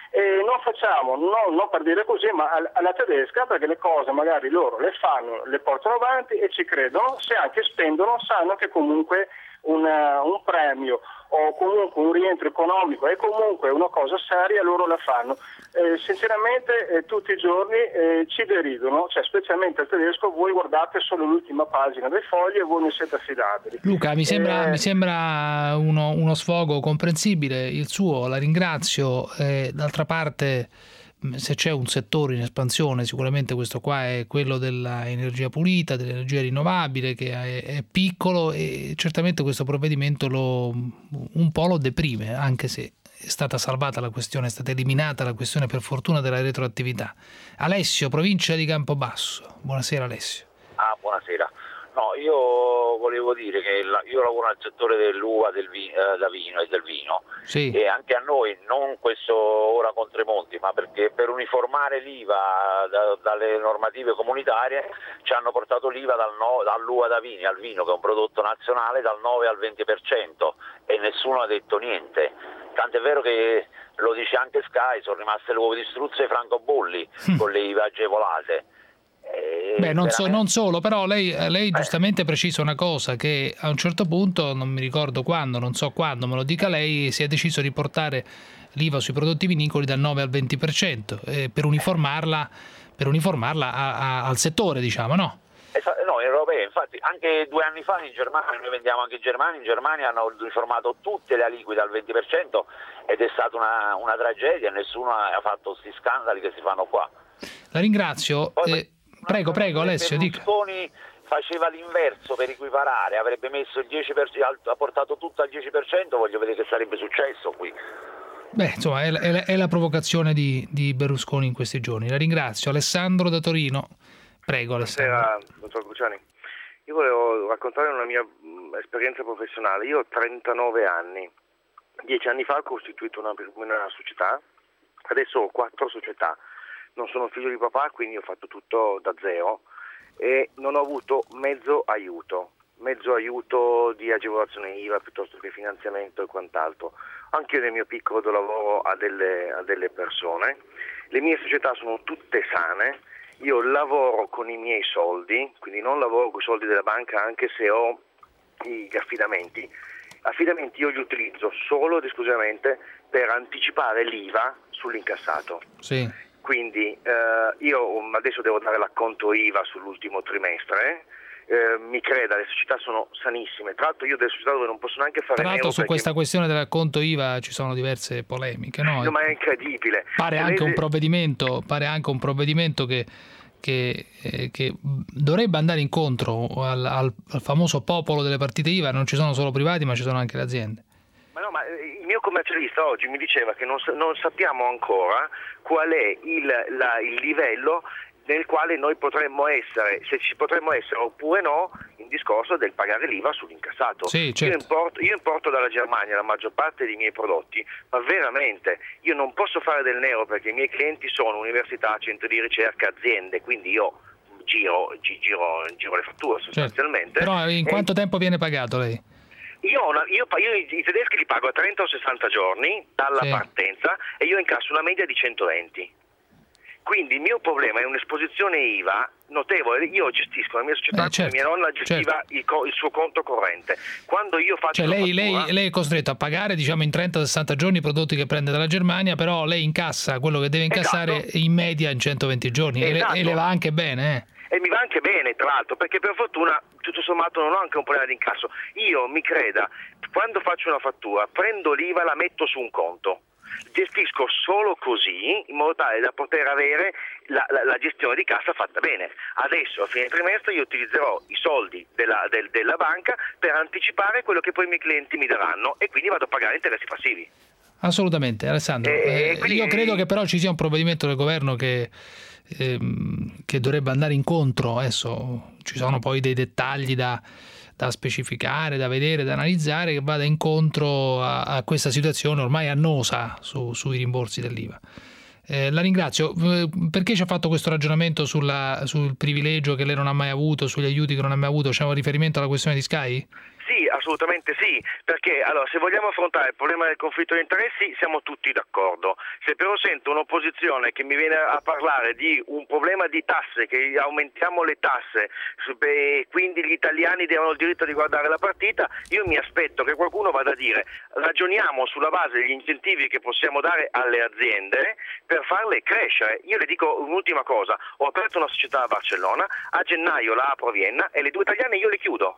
E non facciamo, no, non per dire così, ma alla tedesca, perché le cose magari loro le fanno, le portano avanti e ci credono, se anche spendono sanno che comunque una, un premio o comunque un rientro economico è comunque una cosa seria, loro la fanno. Eh, sinceramente eh, tutti i giorni eh, ci deridono, cioè specialmente il tedesco, voi guardate solo l'ultima pagina dei fogli e voi non siete affidabili. Luca, mi sembra, eh, mi sembra uno, uno sfogo comprensibile il suo, la ringrazio. Eh, d'altra parte, se c'è un settore in espansione, sicuramente questo qua è quello dell'energia pulita, dell'energia rinnovabile, che è, è piccolo, e certamente questo provvedimento lo, un po' lo deprime, anche se è stata salvata la questione, è stata eliminata la questione per fortuna della retroattività. Alessio, provincia di Campobasso. Buonasera Alessio. Ah, buonasera. No, io volevo dire che la, io lavoro nel settore dell'uva del vi, eh, da vino e del vino, sì. E anche a noi, non questo ora con Tremonti, ma perché per uniformare l'I V A da, dalle normative comunitarie ci hanno portato l'I V A dal no, dall'uva da vini al vino, che è un prodotto nazionale, dal nove al venti per cento, e nessuno ha detto niente. Tant'è vero che lo dice anche Sky, sono rimaste le uova di struzzo e i francobolli mm. con le I V A agevolate. Eh, Beh, non, so, non solo, però lei, lei giustamente precisa una cosa, che a un certo punto, non mi ricordo quando, non so quando, me lo dica lei, si è deciso di portare l'I V A sui prodotti vinicoli dal nove al venti per cento eh, per uniformarla, per uniformarla a, a, al settore, diciamo, no? No, in europea, infatti anche due anni fa in Germania, noi vendiamo anche in Germania, in Germania hanno uniformato tutte le aliquote al venti per cento ed è stata una, una tragedia, nessuno ha fatto questi scandali che si fanno qua. La ringrazio. Poi, eh, prego, prego Alessio, dica. Berlusconi faceva l'inverso per equiparare, avrebbe messo il dieci per cento, ha portato tutto al dieci per cento, voglio vedere che sarebbe successo qui. Beh, insomma, è, è, è la provocazione di, di Berlusconi in questi giorni. La ringrazio. Alessandro da Torino. Prego Alessandro. Buonasera, dottor Cruciani. Io volevo raccontare una mia mh, esperienza professionale. Io ho trentanove anni. Dieci anni fa ho costituito una, una società, adesso ho quattro società. Non sono figlio di papà, quindi ho fatto tutto da zero e non ho avuto mezzo aiuto, mezzo aiuto di agevolazione I V A piuttosto che finanziamento e quant'altro. Anche io nel mio piccolo do lavoro a delle, a delle persone. Le mie società sono tutte sane. Io lavoro con i miei soldi, quindi non lavoro con i soldi della banca anche se ho gli affidamenti. Affidamenti io li utilizzo solo ed esclusivamente per anticipare l'I V A sull'incassato. Sì. Quindi eh, io adesso devo dare l'acconto I V A sull'ultimo trimestre. Eh, mi creda, le società sono sanissime. Tra l'altro io delle società dove non posso neanche fare Tra l'altro nero su perché... questa questione dell'acconto I V A ci sono diverse polemiche, no? No, ma è incredibile. Pare Se anche lei... un provvedimento, pare anche un provvedimento che che, eh, che dovrebbe andare incontro al, al, al famoso popolo delle partite I V A. Non ci sono solo privati, ma ci sono anche le aziende. Ma no, ma il mio commercialista oggi mi diceva che non, non sappiamo ancora qual è il, la, il livello nel quale noi potremmo essere, se ci potremmo essere oppure no, in discorso del pagare l'I V A sull'incassato. Sì, certo. io, importo, io importo dalla Germania la maggior parte dei miei prodotti, ma veramente io non posso fare del nero, perché i miei clienti sono università, centri di ricerca, aziende, quindi io giro, giro, giro le fatture sostanzialmente. Certo. Però in quanto e... tempo viene pagato lei? Io, una, io, io i tedeschi li pago a trenta o sessanta giorni dalla sì. partenza, e io incasso una media di centoventi. Quindi il mio problema è un'esposizione I V A notevole. Io gestisco la mia società, eh, certo, come mia nonna gestiva certo. il, co- il suo conto corrente. Quando io faccio cioè lei, fattura, lei, lei è costretto a pagare, diciamo, in trenta sessanta giorni i prodotti che prende dalla Germania, però lei incassa quello che deve incassare esatto. in media in centoventi giorni esatto. e, le, e le va anche bene. Eh. E mi va anche bene, tra l'altro, perché per fortuna tutto sommato non ho anche un problema di incasso. Io, mi creda, quando faccio una fattura prendo l'I V A, la metto su un conto, gestisco solo così, in modo tale da poter avere la, la, la gestione di cassa fatta bene. Adesso a fine trimestre io utilizzerò i soldi della, del, della banca per anticipare quello che poi i miei clienti mi daranno, e quindi vado a pagare interessi passivi. Assolutamente, Alessandro. Eh, quindi... Io credo che però ci sia un provvedimento del governo che, ehm, che dovrebbe andare incontro. Adesso ci sono poi dei dettagli da, da specificare, da vedere, da analizzare, che vada incontro a, a questa situazione ormai annosa su, sui rimborsi dell'I V A. Eh, la ringrazio. Perché ci ha fatto questo ragionamento sulla, sul privilegio che lei non ha mai avuto, sugli aiuti che non ha mai avuto? C'è un riferimento alla questione di Sky? Sì, assolutamente sì, perché allora, se vogliamo affrontare il problema del conflitto di interessi siamo tutti d'accordo. Se però sento un'opposizione che mi viene a parlare di un problema di tasse, che aumentiamo le tasse e quindi gli italiani devono il diritto di guardare la partita, io mi aspetto che qualcuno vada a dire ragioniamo sulla base degli incentivi che possiamo dare alle aziende per farle crescere. Io le dico un'ultima cosa: ho aperto una società a Barcellona, a gennaio la apro a Vienna e le due italiane io le chiudo.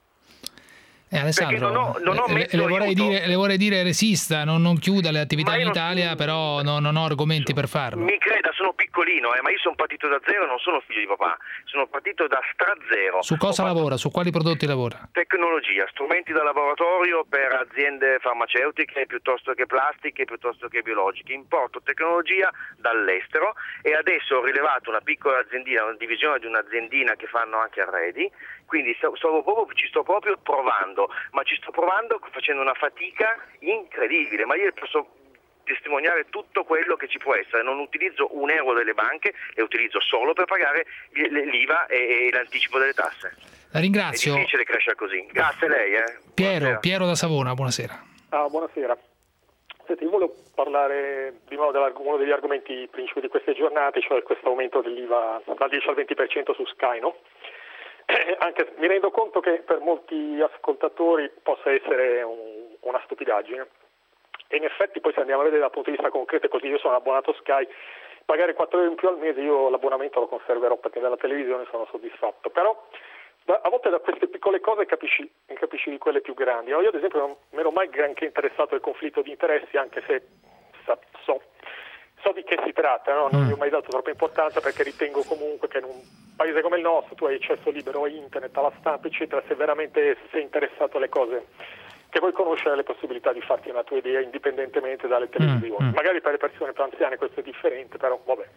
Eh, Alessandro, non ho, non ho le, le, vorrei dire, le vorrei dire resista, non, non chiuda le attività in Italia, non, però no, non ho argomenti per farlo. Mi creda, sono piccolino, eh, ma io sono partito da zero, non sono figlio di papà, sono partito da stra zero. Su cosa ho lavora? Su quali prodotti lavora? Tecnologia, strumenti da laboratorio per aziende farmaceutiche piuttosto che plastiche, piuttosto che biologiche. Importo tecnologia dall'estero e adesso ho rilevato una piccola aziendina, una divisione di un'aziendina che fanno anche arredi. Quindi sto, sto proprio, ci sto proprio provando, ma ci sto provando facendo una fatica incredibile, ma io posso testimoniare tutto quello che ci può essere. Non utilizzo un euro delle banche, le utilizzo solo per pagare l'I V A e, e l'anticipo delle tasse. La ringrazio. È difficile crescere così. Grazie a lei. Eh. Piero, Piero da Savona, buonasera. Ah, buonasera. Senti, io volevo parlare di nuovo di uno degli argomenti principali di queste giornate, cioè questo aumento dell'I V A dal dieci al venti per cento su Sky, no? Eh, anche mi rendo conto che per molti ascoltatori possa essere un, una stupidaggine, e in effetti poi se andiamo a vedere dal punto di vista concreto, così io sono abbonato Sky, pagare quattro euro in più al mese io l'abbonamento lo conserverò perché dalla televisione sono soddisfatto, però da, a volte da queste piccole cose capisci, capisci di quelle più grandi. Io ad esempio non mi ero mai granché interessato al conflitto di interessi, anche se sa, so so di che si tratta, no? Non gli ho mai dato troppa importanza, perché ritengo comunque che in un paese come il nostro tu hai accesso libero a internet, alla stampa eccetera, se veramente sei interessato alle cose che vuoi conoscere, le possibilità di farti una tua idea indipendentemente dalle televisioni. Mm, mm. Magari per le persone più anziane questo è differente, però vabbè.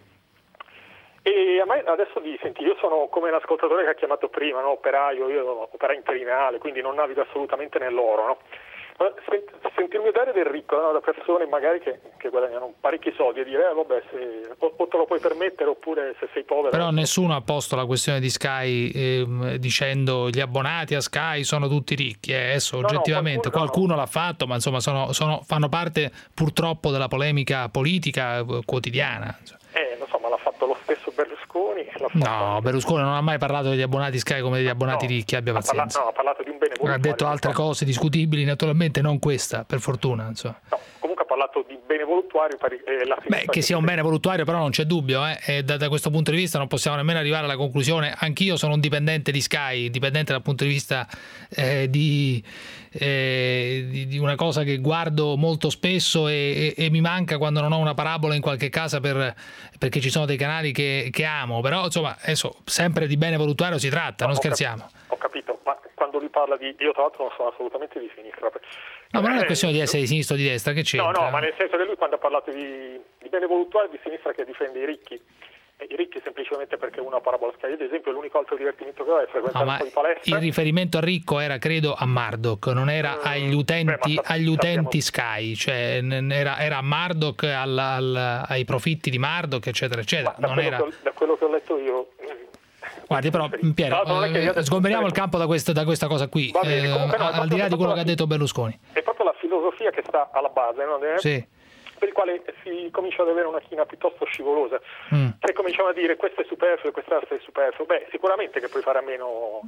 E a me adesso di senti, io sono come l'ascoltatore che ha chiamato prima, no? Operaio, io operai interinale, quindi non navigo assolutamente nell'oro, no? Sentirmi dare del ricco, no? Da persone magari che, che guadagnano parecchi soldi, e dire eh, vabbè, se, o, o te lo puoi permettere, oppure se sei povero. Però nessuno ha posto la questione di Sky eh, dicendo gli abbonati a Sky sono tutti ricchi, eh. Adesso no, oggettivamente no, qualcuno, qualcuno no. l'ha fatto, ma insomma sono, sono, fanno parte purtroppo della polemica politica quotidiana. Eh, lo so, ma l'ha fatto lo stesso Berlusconi. L'ha fatto no, Berlusconi non ha mai parlato degli abbonati Sky come degli abbonati no, ricchi, abbia pazienza. Ha parlato, no, ha parlato di un bene voluttuario. Ha detto altre cose discutibili, naturalmente non questa, per fortuna. Insomma. No, comunque ha parlato di bene voluttuario voluttuario per eh, la Beh, che sia un bene voluttuario però non c'è dubbio, eh. E da, da questo punto di vista non possiamo nemmeno arrivare alla conclusione. Anch'io sono un dipendente di Sky, dipendente dal punto di vista eh, di, eh, di, di una cosa che guardo molto spesso e, e, e mi manca quando non ho una parabola in qualche casa per, perché ci sono dei canali che, che amo, però insomma adesso sempre di bene voluttuario si tratta, no, non scherziamo. Cap- ho capito, ma quando lui parla di... io tra l'altro non sono assolutamente di sinistra. No, ma non è questione di essere di sinistra o di destra, che c'entra? No, no, ma nel senso che lui quando ha parlato di, di bene voluttuario è di sinistra che difende i ricchi. E i ricchi semplicemente perché una parabola Sky, ad esempio l'unico altro divertimento che ho è frequentare no, un po' di palestra. Il riferimento a ricco era credo a Murdoch, non era mm, agli utenti, beh, agli utenti Sky, cioè era, era a Murdoch, alla, alla, ai profitti di Murdoch, eccetera, eccetera. Da, non quello era... che ho, da quello che ho letto io... Guardi però Piero, no, eh, sgomberiamo il campo da questa, da questa cosa qui, bene, eh, comunque, no, al di là di quello che ha detto Berlusconi. È proprio la filosofia che sta alla base, no? Sì. Per il quale si comincia ad avere una china piuttosto scivolosa, mm. che cominciamo a dire questo è superfluo e quest'altro è superfluo. Beh, sicuramente che puoi fare a meno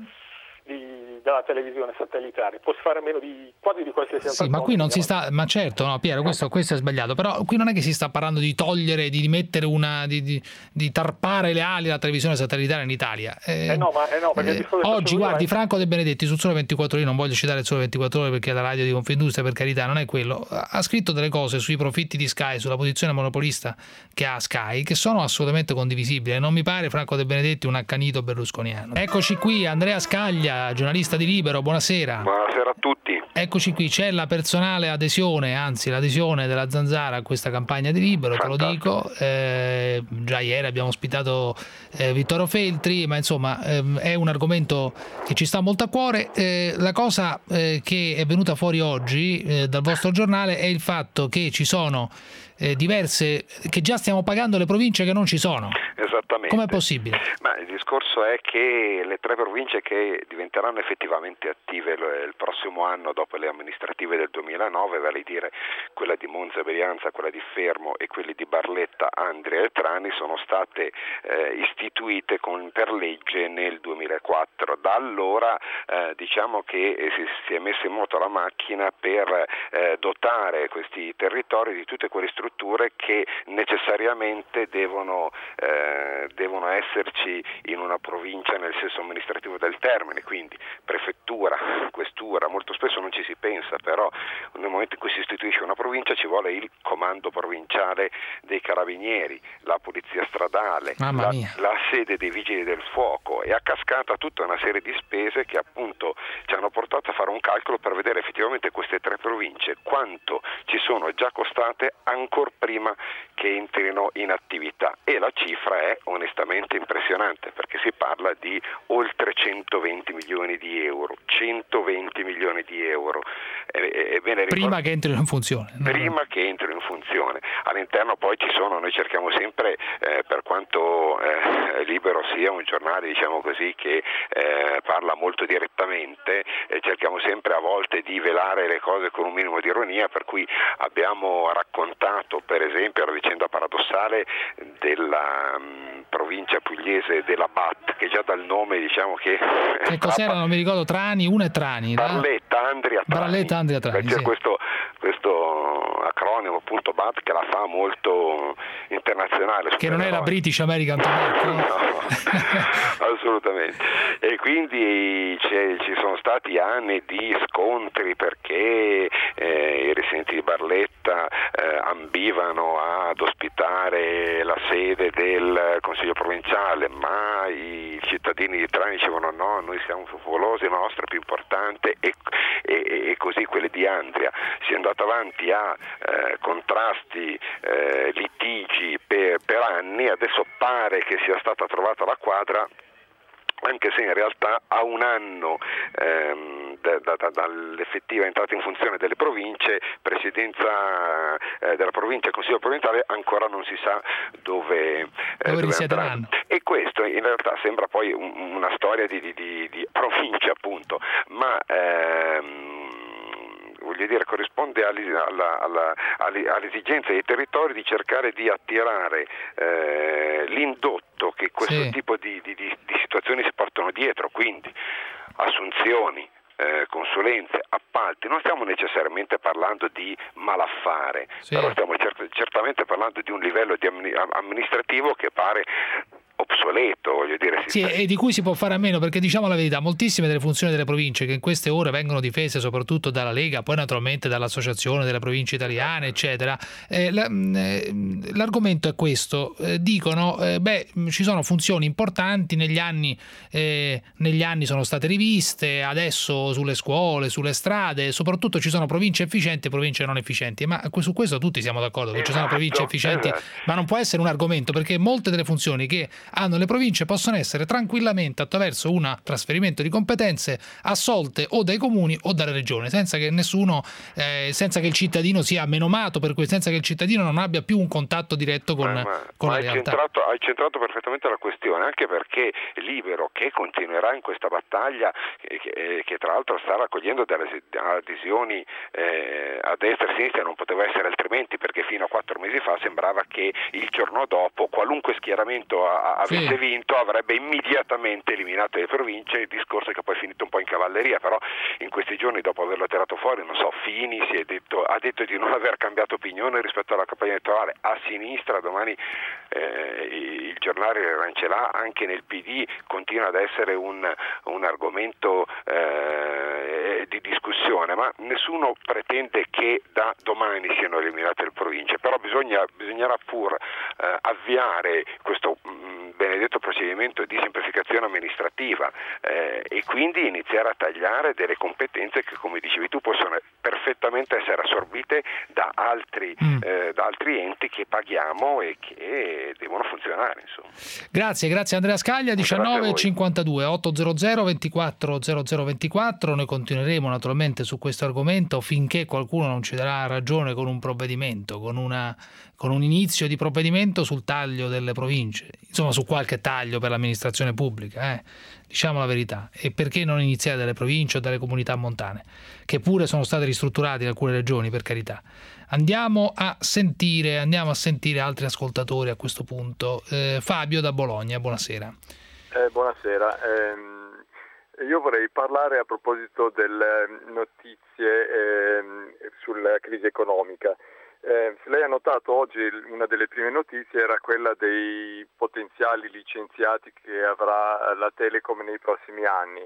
di, della televisione satellitare, puoi fare a meno di quasi di qualsiasi altra sì, cosa. Ma qui non si sta, ma certo, no, Piero, questo, questo è sbagliato, però qui non è che si sta parlando di togliere, di mettere una, di, di, di tarpare le ali alla televisione satellitare in Italia. Eh, eh no, ma eh no, perché eh, oggi guardi, è... Franco De Benedetti sul Sole ventiquattro Ore, non voglio citare il Sole ventiquattro Ore perché è la radio di Confindustria, per carità, non è quello, ha scritto delle cose sui profitti di Sky, sulla posizione monopolista che ha Sky, che sono assolutamente condivisibili. Non mi pare Franco De Benedetti un accanito berlusconiano. Eccoci qui, Andrea Scaglia, giornalista di Libero, buonasera. Buonasera a tutti. Eccoci qui, c'è la personale adesione, anzi l'adesione della Zanzara a questa campagna di Libero, Fantastico. Te lo dico, eh, già ieri abbiamo ospitato eh, Vittorio Feltri, ma insomma eh, è un argomento che ci sta molto a cuore. Eh, la cosa eh, che è venuta fuori oggi eh, dal vostro giornale è il fatto che ci sono eh, diverse, che già stiamo pagando le province che non ci sono. Esattamente. Com'è possibile? Ma il discorso è che le tre province che diventeranno effettivamente attive il prossimo anno dopo le amministrative del duemilanove, vale a dire quella di Monza e Brianza, quella di Fermo e quelle di Barletta, Andria e Trani, sono state eh, istituite con, per legge nel duemilaquattro. Da allora eh, diciamo che si, si è messa in moto la macchina per eh, dotare questi territori di tutte quelle strutture che necessariamente devono, eh, devono esserci in una provincia nel senso amministrativo del termine, quindi prefettura, questura. Molto spesso non ci si pensa, però nel momento in cui si istituisce una provincia ci vuole il comando provinciale dei carabinieri, la polizia stradale, la, la sede dei vigili del fuoco, e a cascata tutta una serie di spese che appunto ci hanno portato a fare un calcolo per vedere effettivamente queste tre province quanto ci sono già costate ancora prima che entrino in attività, e la cifra è onestamente impressionante perché si parla di oltre centoventi milioni di euro, centoventi milioni di euro. Eh, eh, prima che entrino in funzione. Prima che entrino in funzione. All'interno poi ci sono, noi cerchiamo sempre, eh, per quanto eh, Libero sia un giornale diciamo così che eh, parla molto direttamente, eh, cerchiamo sempre a volte di velare le cose con un minimo di ironia, per cui abbiamo raccontato per esempio la vicenda paradossale della mh, provincia pugliese della B A T, che già dal nome diciamo che... Che cos'era? Non mi ricordo, Trani, una è Trani. Barletta, Andria, Trani. Barletta, Andria, Trani. C'è sì. questo, questo acronimo appunto B A T che la fa molto internazionale. Che non era British American Tobacco. No, assolutamente. E quindi ci sono stati anni di scontri perché eh, i residenti di Barletta eh, ambivano ad ospitare la sede del Consiglio provinciale, ma i cittadini di Trani dicevano no, noi siamo favolosi, la nostra è più importante, e, e, e così quelle di Andria. Si è andato avanti a eh, contrasti, eh, litigi per, per anni, adesso pare che sia stata trovata la quadra, anche se in realtà a un anno ehm, da, da, da, dall'effettiva entrata in funzione delle province, presidenza eh, della provincia e consiglio provinciale ancora non si sa dove, eh, dove, dove andrà. E questo in realtà sembra poi un, una storia di, di, di, di provincia appunto, ma ehm, voglio dire corrisponde alla, alla, alla, all'esigenza dei territori di cercare di attirare eh, l'indotto che questo sì. tipo di, di, di, di situazioni si portano dietro, quindi assunzioni, eh, consulenze, appalti, non stiamo necessariamente parlando di malaffare, sì. Però stiamo cert- certamente parlando di un livello di ammi- amministrativo che pare obsoleto, voglio dire. Sì, e di cui si può fare a meno, perché diciamo la verità, moltissime delle funzioni delle province che in queste ore vengono difese soprattutto dalla Lega, poi naturalmente dall'Associazione delle Province Italiane, eccetera, eh, la, eh, l'argomento è questo, eh, dicono, eh, beh, ci sono funzioni importanti, negli anni, eh, negli anni sono state riviste, adesso sulle scuole, sulle strade, soprattutto ci sono province efficienti e province non efficienti, ma su questo tutti siamo d'accordo, che ci sono province efficienti, esatto. Ma non può essere un argomento, perché molte delle funzioni che hanno le province possono essere tranquillamente attraverso un trasferimento di competenze assolte o dai comuni o dalle regioni, senza che nessuno, eh, senza che il cittadino sia menomato per questo, senza che il cittadino non abbia più un contatto diretto con, ma, ma, con ma la hai realtà. Centrato, hai centrato perfettamente la questione, anche perché Libero, che continuerà in questa battaglia, che, che, che tra l'altro sta raccogliendo delle adesioni eh, a destra e a sinistra, non poteva essere altrimenti, perché fino a quattro mesi fa sembrava che il giorno dopo qualunque schieramento a, a avesse sì. vinto avrebbe immediatamente eliminato le province, il discorso che poi è finito un po' in cavalleria, però in questi giorni, dopo averlo tirato fuori, non so, Fini si è detto, ha detto di non aver cambiato opinione rispetto alla campagna elettorale, a sinistra domani eh, il giornale Rancelà anche nel P D continua ad essere un, un argomento eh, di discussione, ma nessuno pretende che da domani siano eliminate le province, però bisogna, bisognerà pur eh, avviare questo mh, benedetto procedimento di semplificazione amministrativa eh, e quindi iniziare a tagliare delle competenze che, come dicevi tu, possono perfettamente essere assorbite da altri, mm. eh, da altri enti che paghiamo e che devono funzionare, insomma. Grazie, grazie Andrea Scaglia. diciannove e cinquantadue ottocento ventiquattro zero zero ventiquattro. Noi continueremo naturalmente su questo argomento finché qualcuno non ci darà ragione con un provvedimento, con una con un inizio di provvedimento sul taglio delle province, insomma su qualche taglio per l'amministrazione pubblica, eh? Diciamo la verità. E perché non iniziare dalle province o dalle comunità montane, che pure sono state ristrutturate in alcune regioni, per carità. Andiamo a sentire, andiamo a sentire altri ascoltatori a questo punto. Eh, Fabio da Bologna, buonasera. Eh, buonasera. Eh, io vorrei parlare a proposito delle notizie eh, sulla crisi economica. Eh, se lei ha notato oggi, una delle prime notizie era quella dei potenziali licenziati che avrà la Telecom nei prossimi anni.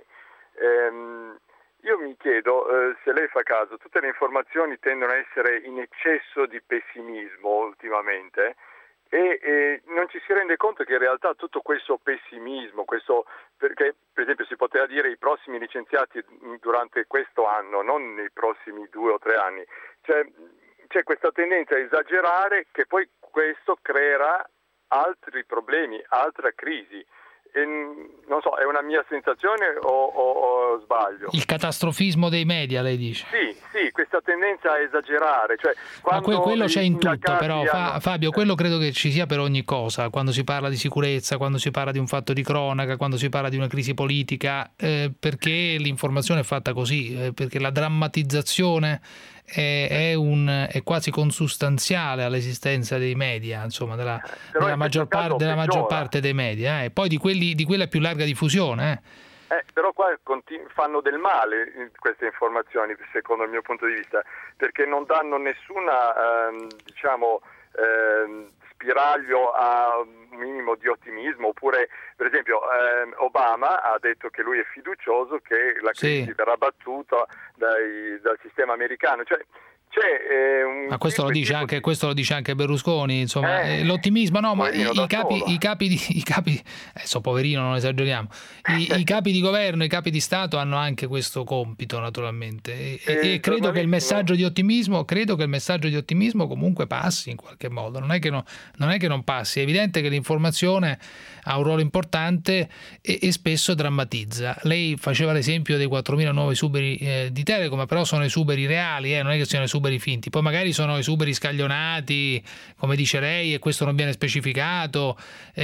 Eh, io mi chiedo eh, se lei fa caso, tutte le informazioni tendono a essere in eccesso di pessimismo ultimamente e, e non ci si rende conto che in realtà tutto questo pessimismo, questo, perché per esempio si poteva dire i prossimi licenziati durante questo anno, non nei prossimi due o tre anni, cioè c'è questa tendenza a esagerare che poi questo creerà altri problemi, altra crisi. E, non so, è una mia sensazione o, o, o sbaglio? Il catastrofismo dei media, lei dice? Sì, sì, questa tendenza a esagerare. Cioè, Ma que- quello c'è in tutto, però hanno... Fabio, quello credo che ci sia per ogni cosa, quando si parla di sicurezza, quando si parla di un fatto di cronaca, quando si parla di una crisi politica, eh, perché l'informazione è fatta così, eh, perché la drammatizzazione è, è, un, è quasi consustanziale all'esistenza dei media, insomma, della, della, maggior, par- della maggior parte dei media, eh, e poi di quelli di quella più larga diffusione. Eh. Eh, però qua continu- fanno del male queste informazioni, secondo il mio punto di vista, perché non danno nessuna, ehm, diciamo, ehm, spiraglio a un minimo di ottimismo, oppure per esempio ehm, Obama ha detto che lui è fiducioso che la crisi sì. verrà battuta dai, dal sistema americano, cioè c'è eh, un ma questo lo dice anche di... questo lo dice anche Berlusconi, insomma, eh, l'ottimismo no, ma i, i capi i capi di, i capi adesso poverino, non esageriamo, I, i capi di governo, i capi di Stato hanno anche questo compito naturalmente e, e, e credo che il messaggio di ottimismo credo che il messaggio di ottimismo comunque passi in qualche modo, non è che no, non è che non passi, è evidente che l'informazione ha un ruolo importante e, e spesso drammatizza. Lei faceva l'esempio dei quattromila nuovi esuberi eh, di Telecom, però sono esuberi reali, eh, non è che siano esuberi finti, poi magari sono esuberi scaglionati, come dice lei, e questo non viene specificato,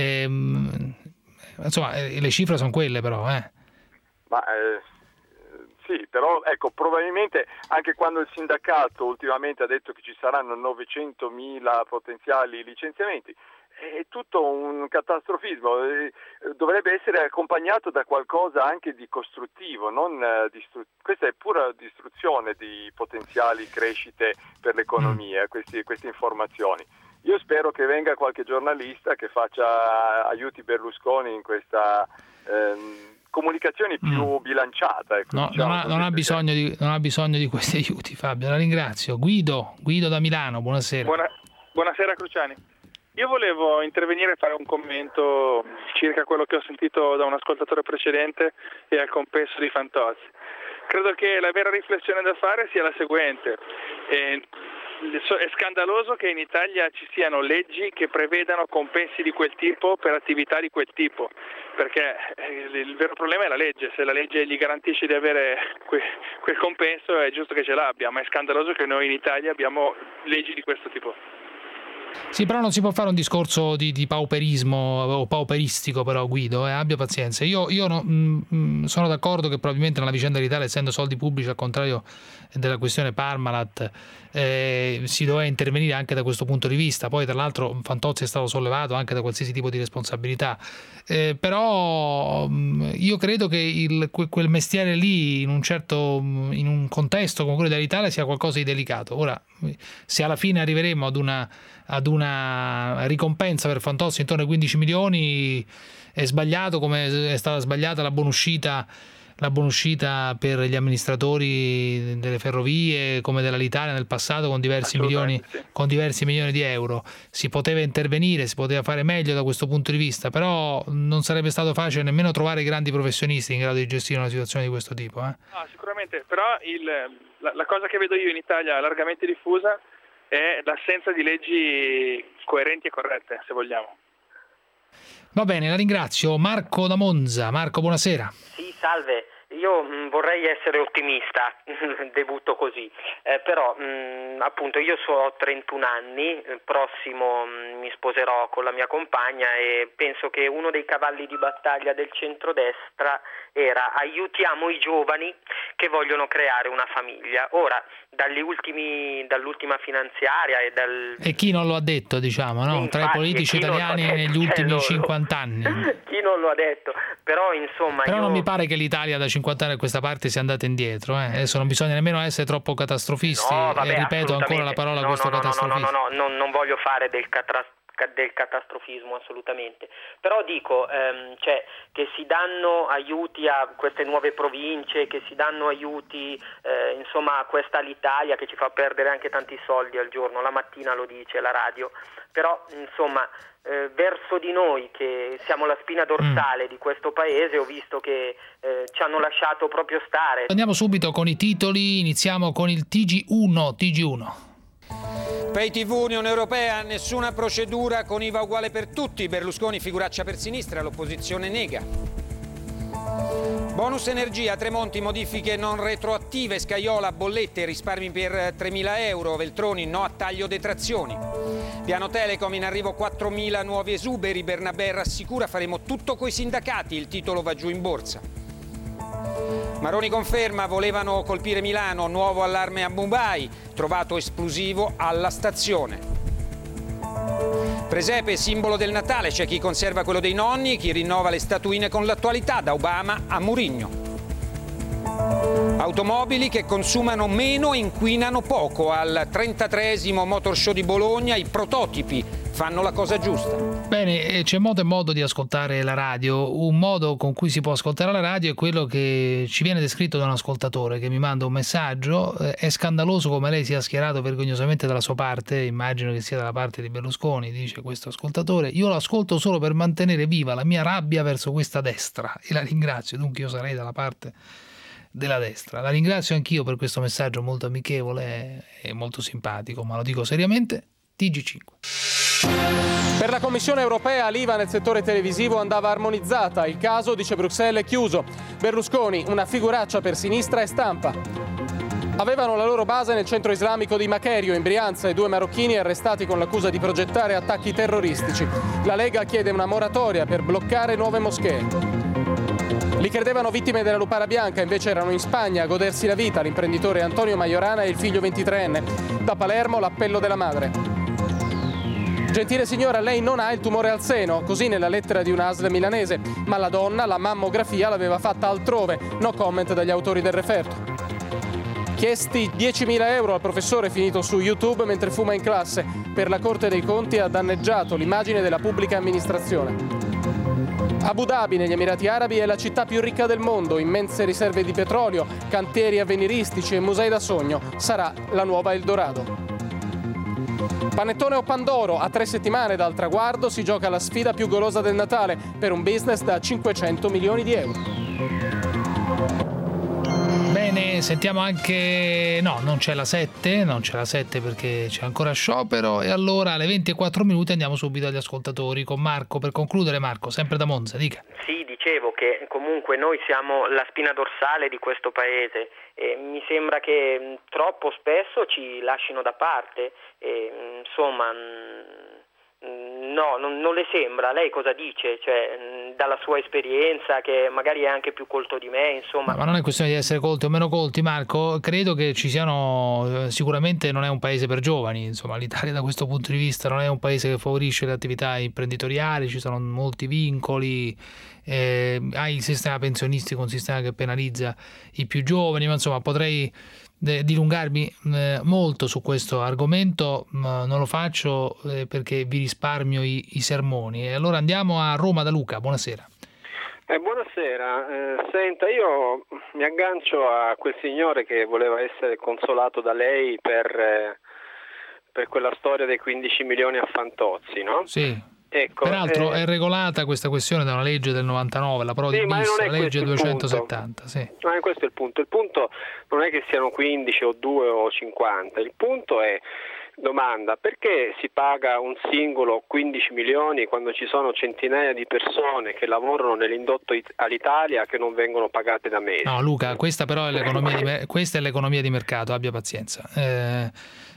ehm, insomma le cifre sono quelle, però eh. ma eh, sì, però ecco, probabilmente anche quando il sindacato ultimamente ha detto che ci saranno novecentomila potenziali licenziamenti, è tutto un catastrofismo, dovrebbe essere accompagnato da qualcosa anche di costruttivo, non distru- questa è pura distruzione di potenziali crescite per l'economia, questi, queste informazioni. Io spero che venga qualche giornalista che faccia aiuti Berlusconi in questa ehm, comunicazione più mm. bilanciata. Ecco, no, diciamo, non, ha, non, ha bisogno di, non ha bisogno di questi aiuti, Fabio, la ringrazio. Guido, Guido da Milano, buonasera. Buona, buonasera Cruciani. Io volevo intervenire e fare un commento circa quello che ho sentito da un ascoltatore precedente e al compenso di Fantozzi. Credo che la vera riflessione da fare sia la seguente. Eh, È scandaloso che in Italia ci siano leggi che prevedano compensi di quel tipo per attività di quel tipo, perché il vero problema è la legge. Se la legge gli garantisce di avere que- quel compenso è giusto che ce l'abbia, ma è scandaloso che noi in Italia abbiamo leggi di questo tipo. Sì, però non si può fare un discorso di, di pauperismo o pauperistico, però Guido, eh, abbia pazienza. Io, io no, mh, sono d'accordo che probabilmente nella vicenda dell'Italia, essendo soldi pubblici, al contrario della questione Parmalat, eh, si doveva intervenire anche da questo punto di vista. Poi tra l'altro Fantozzi è stato sollevato anche da qualsiasi tipo di responsabilità, eh, però mh, io credo che il, quel mestiere lì in un certo in un contesto come quello dell'Italia sia qualcosa di delicato. Ora, se alla fine arriveremo ad una ad una ricompensa per Fantozzi intorno ai quindici milioni, è sbagliato come è stata sbagliata la buonuscita la buonuscita per gli amministratori delle ferrovie come dell'Alitalia nel passato con diversi milioni sì. con diversi milioni di euro. Si poteva intervenire, si poteva fare meglio da questo punto di vista, però non sarebbe stato facile nemmeno trovare grandi professionisti in grado di gestire una situazione di questo tipo. Eh? No, sicuramente, però il, la, la cosa che vedo io in Italia largamente diffusa è l'assenza di leggi coerenti e corrette, se vogliamo. Va bene, la ringrazio. Marco da Monza. Marco, buonasera. Sì, salve. Io mh, vorrei essere ottimista, debutto così, eh, però mh, appunto io so, ho trentuno anni, il prossimo mh, mi sposerò con la mia compagna e penso che uno dei cavalli di battaglia del centrodestra era aiutiamo i giovani che vogliono creare una famiglia. Ora, dagli ultimi, dall'ultima finanziaria e dal... E chi non lo ha detto, diciamo, no? Infatti, tra i politici italiani negli ultimi cinquanta anni. Chi non lo ha detto? Però insomma Però io... non mi pare che l'Italia da cinquanta anni a questa parte sia andata indietro, eh? Adesso non bisogna nemmeno essere troppo catastrofisti, no, vabbè, e ripeto ancora la parola no, questo no, no, catastrofismo. No, no, no, no, no, non voglio fare del catastrofisti del catastrofismo assolutamente, però dico ehm, cioè, che si danno aiuti a queste nuove province, che si danno aiuti eh, insomma a questa Alitalia che ci fa perdere anche tanti soldi al giorno, la mattina lo dice la radio, però insomma eh, verso di noi che siamo la spina dorsale mm. di questo paese ho visto che eh, ci hanno lasciato proprio stare. Andiamo subito con i titoli, iniziamo con il T G uno. T G uno. Pay T V, Unione Europea, nessuna procedura con I V A uguale per tutti. Berlusconi figuraccia per sinistra, l'opposizione nega. Bonus energia, Tremonti, modifiche non retroattive, Scajola, bollette, risparmi per tremila euro, Veltroni, no a taglio detrazioni. Piano Telecom, in arrivo quattromila nuovi esuberi, Bernabé rassicura faremo tutto coi sindacati, il titolo va giù in borsa. Maroni conferma, volevano colpire Milano, nuovo allarme a Mumbai, trovato esplosivo alla stazione. Presepe, simbolo del Natale, c'è chi conserva quello dei nonni, chi rinnova le statuine con l'attualità, da Obama a Mourinho. Automobili che consumano meno e inquinano poco, al trentatreesimo Motor Show di Bologna i prototipi fanno la cosa giusta. Bene, c'è modo e modo di ascoltare la radio. Un modo con cui si può ascoltare la radio è quello che ci viene descritto da un ascoltatore che mi manda un messaggio. È scandaloso come lei sia schierato vergognosamente dalla sua parte, immagino che sia dalla parte di Berlusconi, dice questo ascoltatore. Io lo ascolto solo per mantenere viva la mia rabbia verso questa destra e la ringrazio, dunque io sarei dalla parte della destra. La ringrazio anch'io per questo messaggio molto amichevole e molto simpatico, ma lo dico seriamente. T G cinque. Per la Commissione europea l'I V A nel settore televisivo andava armonizzata. Il caso, dice Bruxelles, è chiuso. Berlusconi, una figuraccia per sinistra e stampa. Avevano la loro base nel centro islamico di Macherio, in Brianza, e due marocchini arrestati con l'accusa di progettare attacchi terroristici. La Lega chiede una moratoria per bloccare nuove moschee. Li credevano vittime della lupara bianca, invece erano in Spagna a godersi la vita l'imprenditore Antonio Majorana e il figlio ventitreenne. Da Palermo l'appello della madre. Gentile signora, lei non ha il tumore al seno, così nella lettera di una A S L milanese, ma la donna la mammografia l'aveva fatta altrove. No comment dagli autori del referto. Chiesti diecimila euro al professore finito su YouTube mentre fuma in classe. Per la Corte dei Conti ha danneggiato l'immagine della pubblica amministrazione. Abu Dhabi negli Emirati Arabi è la città più ricca del mondo, immense riserve di petrolio, cantieri avveniristici e musei da sogno. Sarà la nuova Eldorado. Panettone o Pandoro, a tre settimane dal traguardo si gioca la sfida più golosa del Natale per un business da cinquecento milioni di euro. Bene, sentiamo anche... no, non c'è la sette, non c'è la sette perché c'è ancora sciopero, e allora alle venti e quattro minuti andiamo subito agli ascoltatori con Marco. Per concludere, Marco, sempre da Monza, dica. Sì, dicevo che comunque noi siamo la spina dorsale di questo paese e mi sembra che troppo spesso ci lasciano da parte e, insomma... No, non, non le sembra. Lei cosa dice? Cioè, dalla sua esperienza, che magari è anche più colto di me, insomma. Ma non è questione di essere colti o meno colti, Marco. Credo che ci siano, sicuramente non è un paese per giovani, insomma, l'Italia da questo punto di vista non è un paese che favorisce le attività imprenditoriali, ci sono molti vincoli, eh, hai il sistema pensionistico, un sistema che penalizza i più giovani, ma insomma potrei dilungarmi eh, molto su questo argomento, ma non lo faccio eh, perché vi risparmio i, i sermoni. E allora andiamo a Roma da Luca. Buonasera. Eh, buonasera, eh, senta, io mi aggancio a quel signore che voleva essere consolato da lei per, eh, per quella storia dei quindici milioni a Fantozzi, no? Sì. Ecco, peraltro eh, è regolata questa questione da una legge del novantanove, la Prodi sì, bis, la legge duecentosettanta. Sì. Ma questo è il punto. Il punto non è che siano quindici o due o cinquanta, il punto è, domanda, perché si paga un singolo quindici milioni quando ci sono centinaia di persone che lavorano nell'indotto it- all'Italia che non vengono pagate da mesi? No Luca, questa però è l'economia di, me- questa è l'economia di mercato, abbia pazienza. Eh,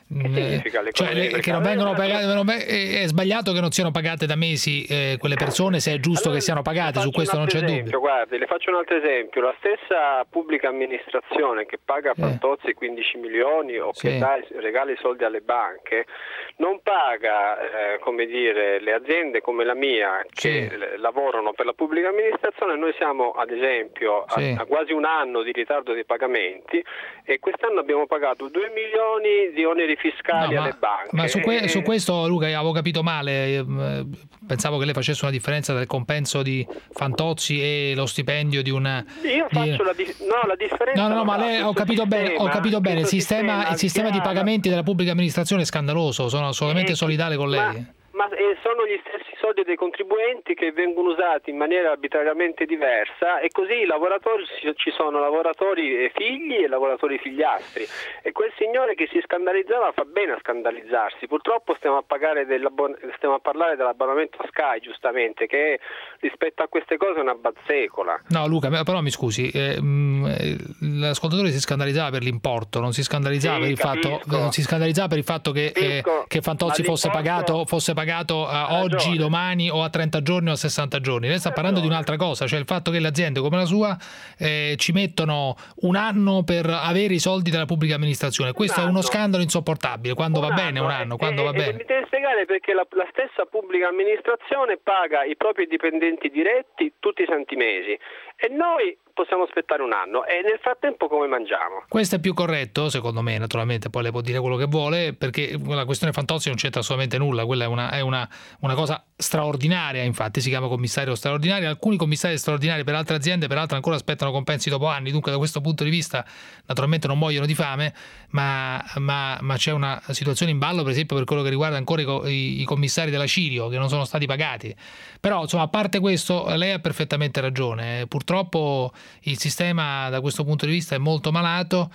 Che cioè, le, che non vengono pagate, non, è sbagliato che non siano pagate da mesi eh, quelle persone, se è giusto allora, che siano pagate, su questo non c'è esempio, dubbio. Guardi, le faccio un altro esempio, la stessa pubblica amministrazione che paga a Fantozzi eh. quindici milioni o sì. che dà, regala i soldi alle banche, non paga eh, come dire, le aziende come la mia che sì. lavorano per la pubblica amministrazione. Noi siamo ad esempio sì. a, a quasi un anno di ritardo dei pagamenti e quest'anno abbiamo pagato due milioni di oneri fiscali no, alle ma, banche. Ma su, que- su questo, Luca, avevo capito male. Pensavo che lei facesse una differenza tra il compenso di Fantozzi e lo stipendio di una. Io di... faccio la, di- no, la differenza. No, no, no, ma lei ho capito sistema, bene. Ho capito bene. Il sistema, sistema, il sistema di pagamenti della pubblica amministrazione è scandaloso. Sono assolutamente eh, solidale con lei. Ma... Ma sono gli stessi soldi dei contribuenti che vengono usati in maniera arbitrariamente diversa e così i lavoratori, ci sono lavoratori figli e lavoratori figliastri e quel signore che si scandalizzava fa bene a scandalizzarsi. Purtroppo stiamo a, pagare stiamo a parlare dell'abbonamento a Sky, giustamente, che rispetto a queste cose è una bazzecola. No Luca, però mi scusi, eh, l'ascoltatore si scandalizzava per l'importo, non si scandalizzava, sì, per, il fatto, non si scandalizzava per il fatto che, eh, che Fantozzi fosse pagato, fosse pagato a oggi, domani o a trenta giorni o a sessanta giorni. Lei sta parlando di un'altra cosa, cioè il fatto che le aziende come la sua eh, ci mettono un anno per avere i soldi della pubblica amministrazione. Questo è uno scandalo insopportabile. Quando va bene un anno, quando va bene. Mi deve spiegare perché la, la stessa pubblica amministrazione paga i propri dipendenti diretti tutti i santi mesi e noi possiamo aspettare un anno e nel frattempo come mangiamo? Questo è più corretto secondo me, naturalmente poi lei può dire quello che vuole, perché la questione Fantozzi non c'entra assolutamente nulla, quella è una, è una, una cosa straordinaria, infatti si chiama commissario straordinario. Alcuni commissari straordinari per altre aziende peraltro ancora aspettano compensi dopo anni, dunque da questo punto di vista naturalmente non muoiono di fame, ma, ma, ma c'è una situazione in ballo per esempio per quello che riguarda ancora i, i, i commissari della Cirio che non sono stati pagati. Però insomma, a parte questo, lei ha perfettamente ragione, purtroppo il sistema da questo punto di vista è molto malato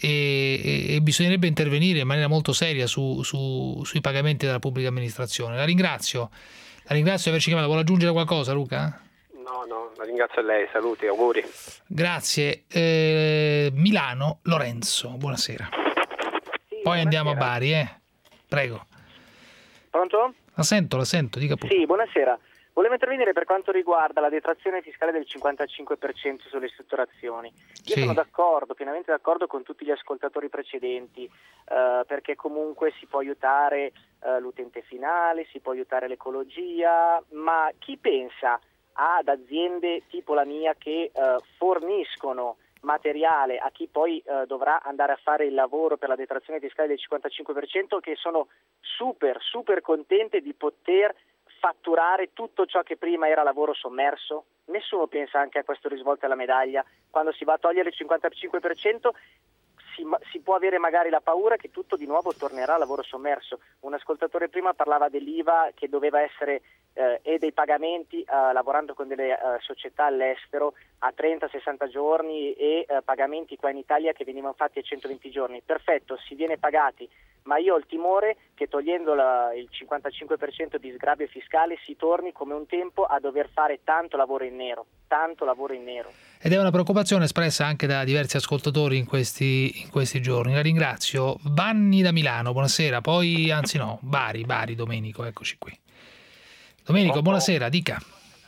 e, e, e bisognerebbe intervenire in maniera molto seria su, su, sui pagamenti della pubblica amministrazione. La ringrazio, la ringrazio di averci chiamato. Vuole aggiungere qualcosa, Luca? No, no, la ringrazio a lei, saluti, auguri. Grazie. Eh, Milano, Lorenzo, buonasera. Sì, Poi buonasera. andiamo a Bari, eh. Prego. Pronto? La sento, la sento, dica pure. Sì, buonasera. Volevo intervenire per quanto riguarda la detrazione fiscale del cinquantacinque per cento sulle ristrutturazioni. Io Sì. sono d'accordo, pienamente d'accordo con tutti gli ascoltatori precedenti, eh, perché comunque si può aiutare eh, l'utente finale, si può aiutare l'ecologia, ma chi pensa ad aziende tipo la mia che eh, forniscono materiale a chi poi eh, dovrà andare a fare il lavoro per la detrazione fiscale del cinquantacinque per cento, che sono super, super contente di poter fatturare tutto ciò che prima era lavoro sommerso? Nessuno pensa anche a questo risvolto alla medaglia. Quando si va a togliere il cinquantacinque per cento si, si può avere magari la paura che tutto di nuovo tornerà a lavoro sommerso. Un ascoltatore prima parlava dell'I V A che doveva essere eh, e dei pagamenti eh, lavorando con delle eh, società all'estero a trenta sessanta giorni e eh, pagamenti qua in Italia che venivano fatti a centoventi giorni. Perfetto, si viene pagati, ma io ho il timore che togliendo la, il cinquantacinque per cento di sgravio fiscale si torni come un tempo a dover fare tanto lavoro in nero, tanto lavoro in nero. Ed è una preoccupazione espressa anche da diversi ascoltatori in questi, in questi giorni. La ringrazio. Vanni da Milano, buonasera. Poi, anzi no, Bari, Bari, Domenico, eccoci qui. Domenico, buonasera, dica.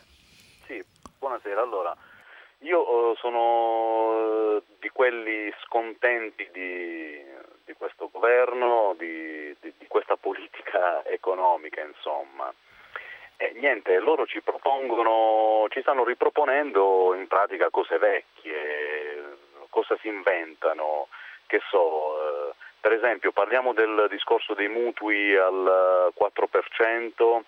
Sì, buonasera. Allora, io eh, sono eh, di quelli scontenti di, di questo governo, di, di, di questa politica economica, insomma. E niente, loro ci propongono, ci stanno riproponendo in pratica cose vecchie, cosa si inventano, che so, eh, per esempio parliamo del discorso dei mutui al quattro per cento,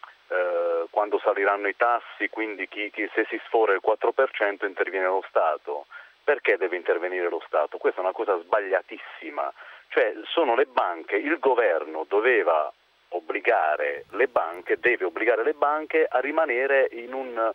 eh, quando saliranno i tassi, quindi chi, chi, se si sfora il quattro per cento interviene lo Stato. Perché deve intervenire lo Stato? Questa è una cosa sbagliatissima, cioè sono le banche, il governo doveva obbligare le banche, deve obbligare le banche a rimanere in un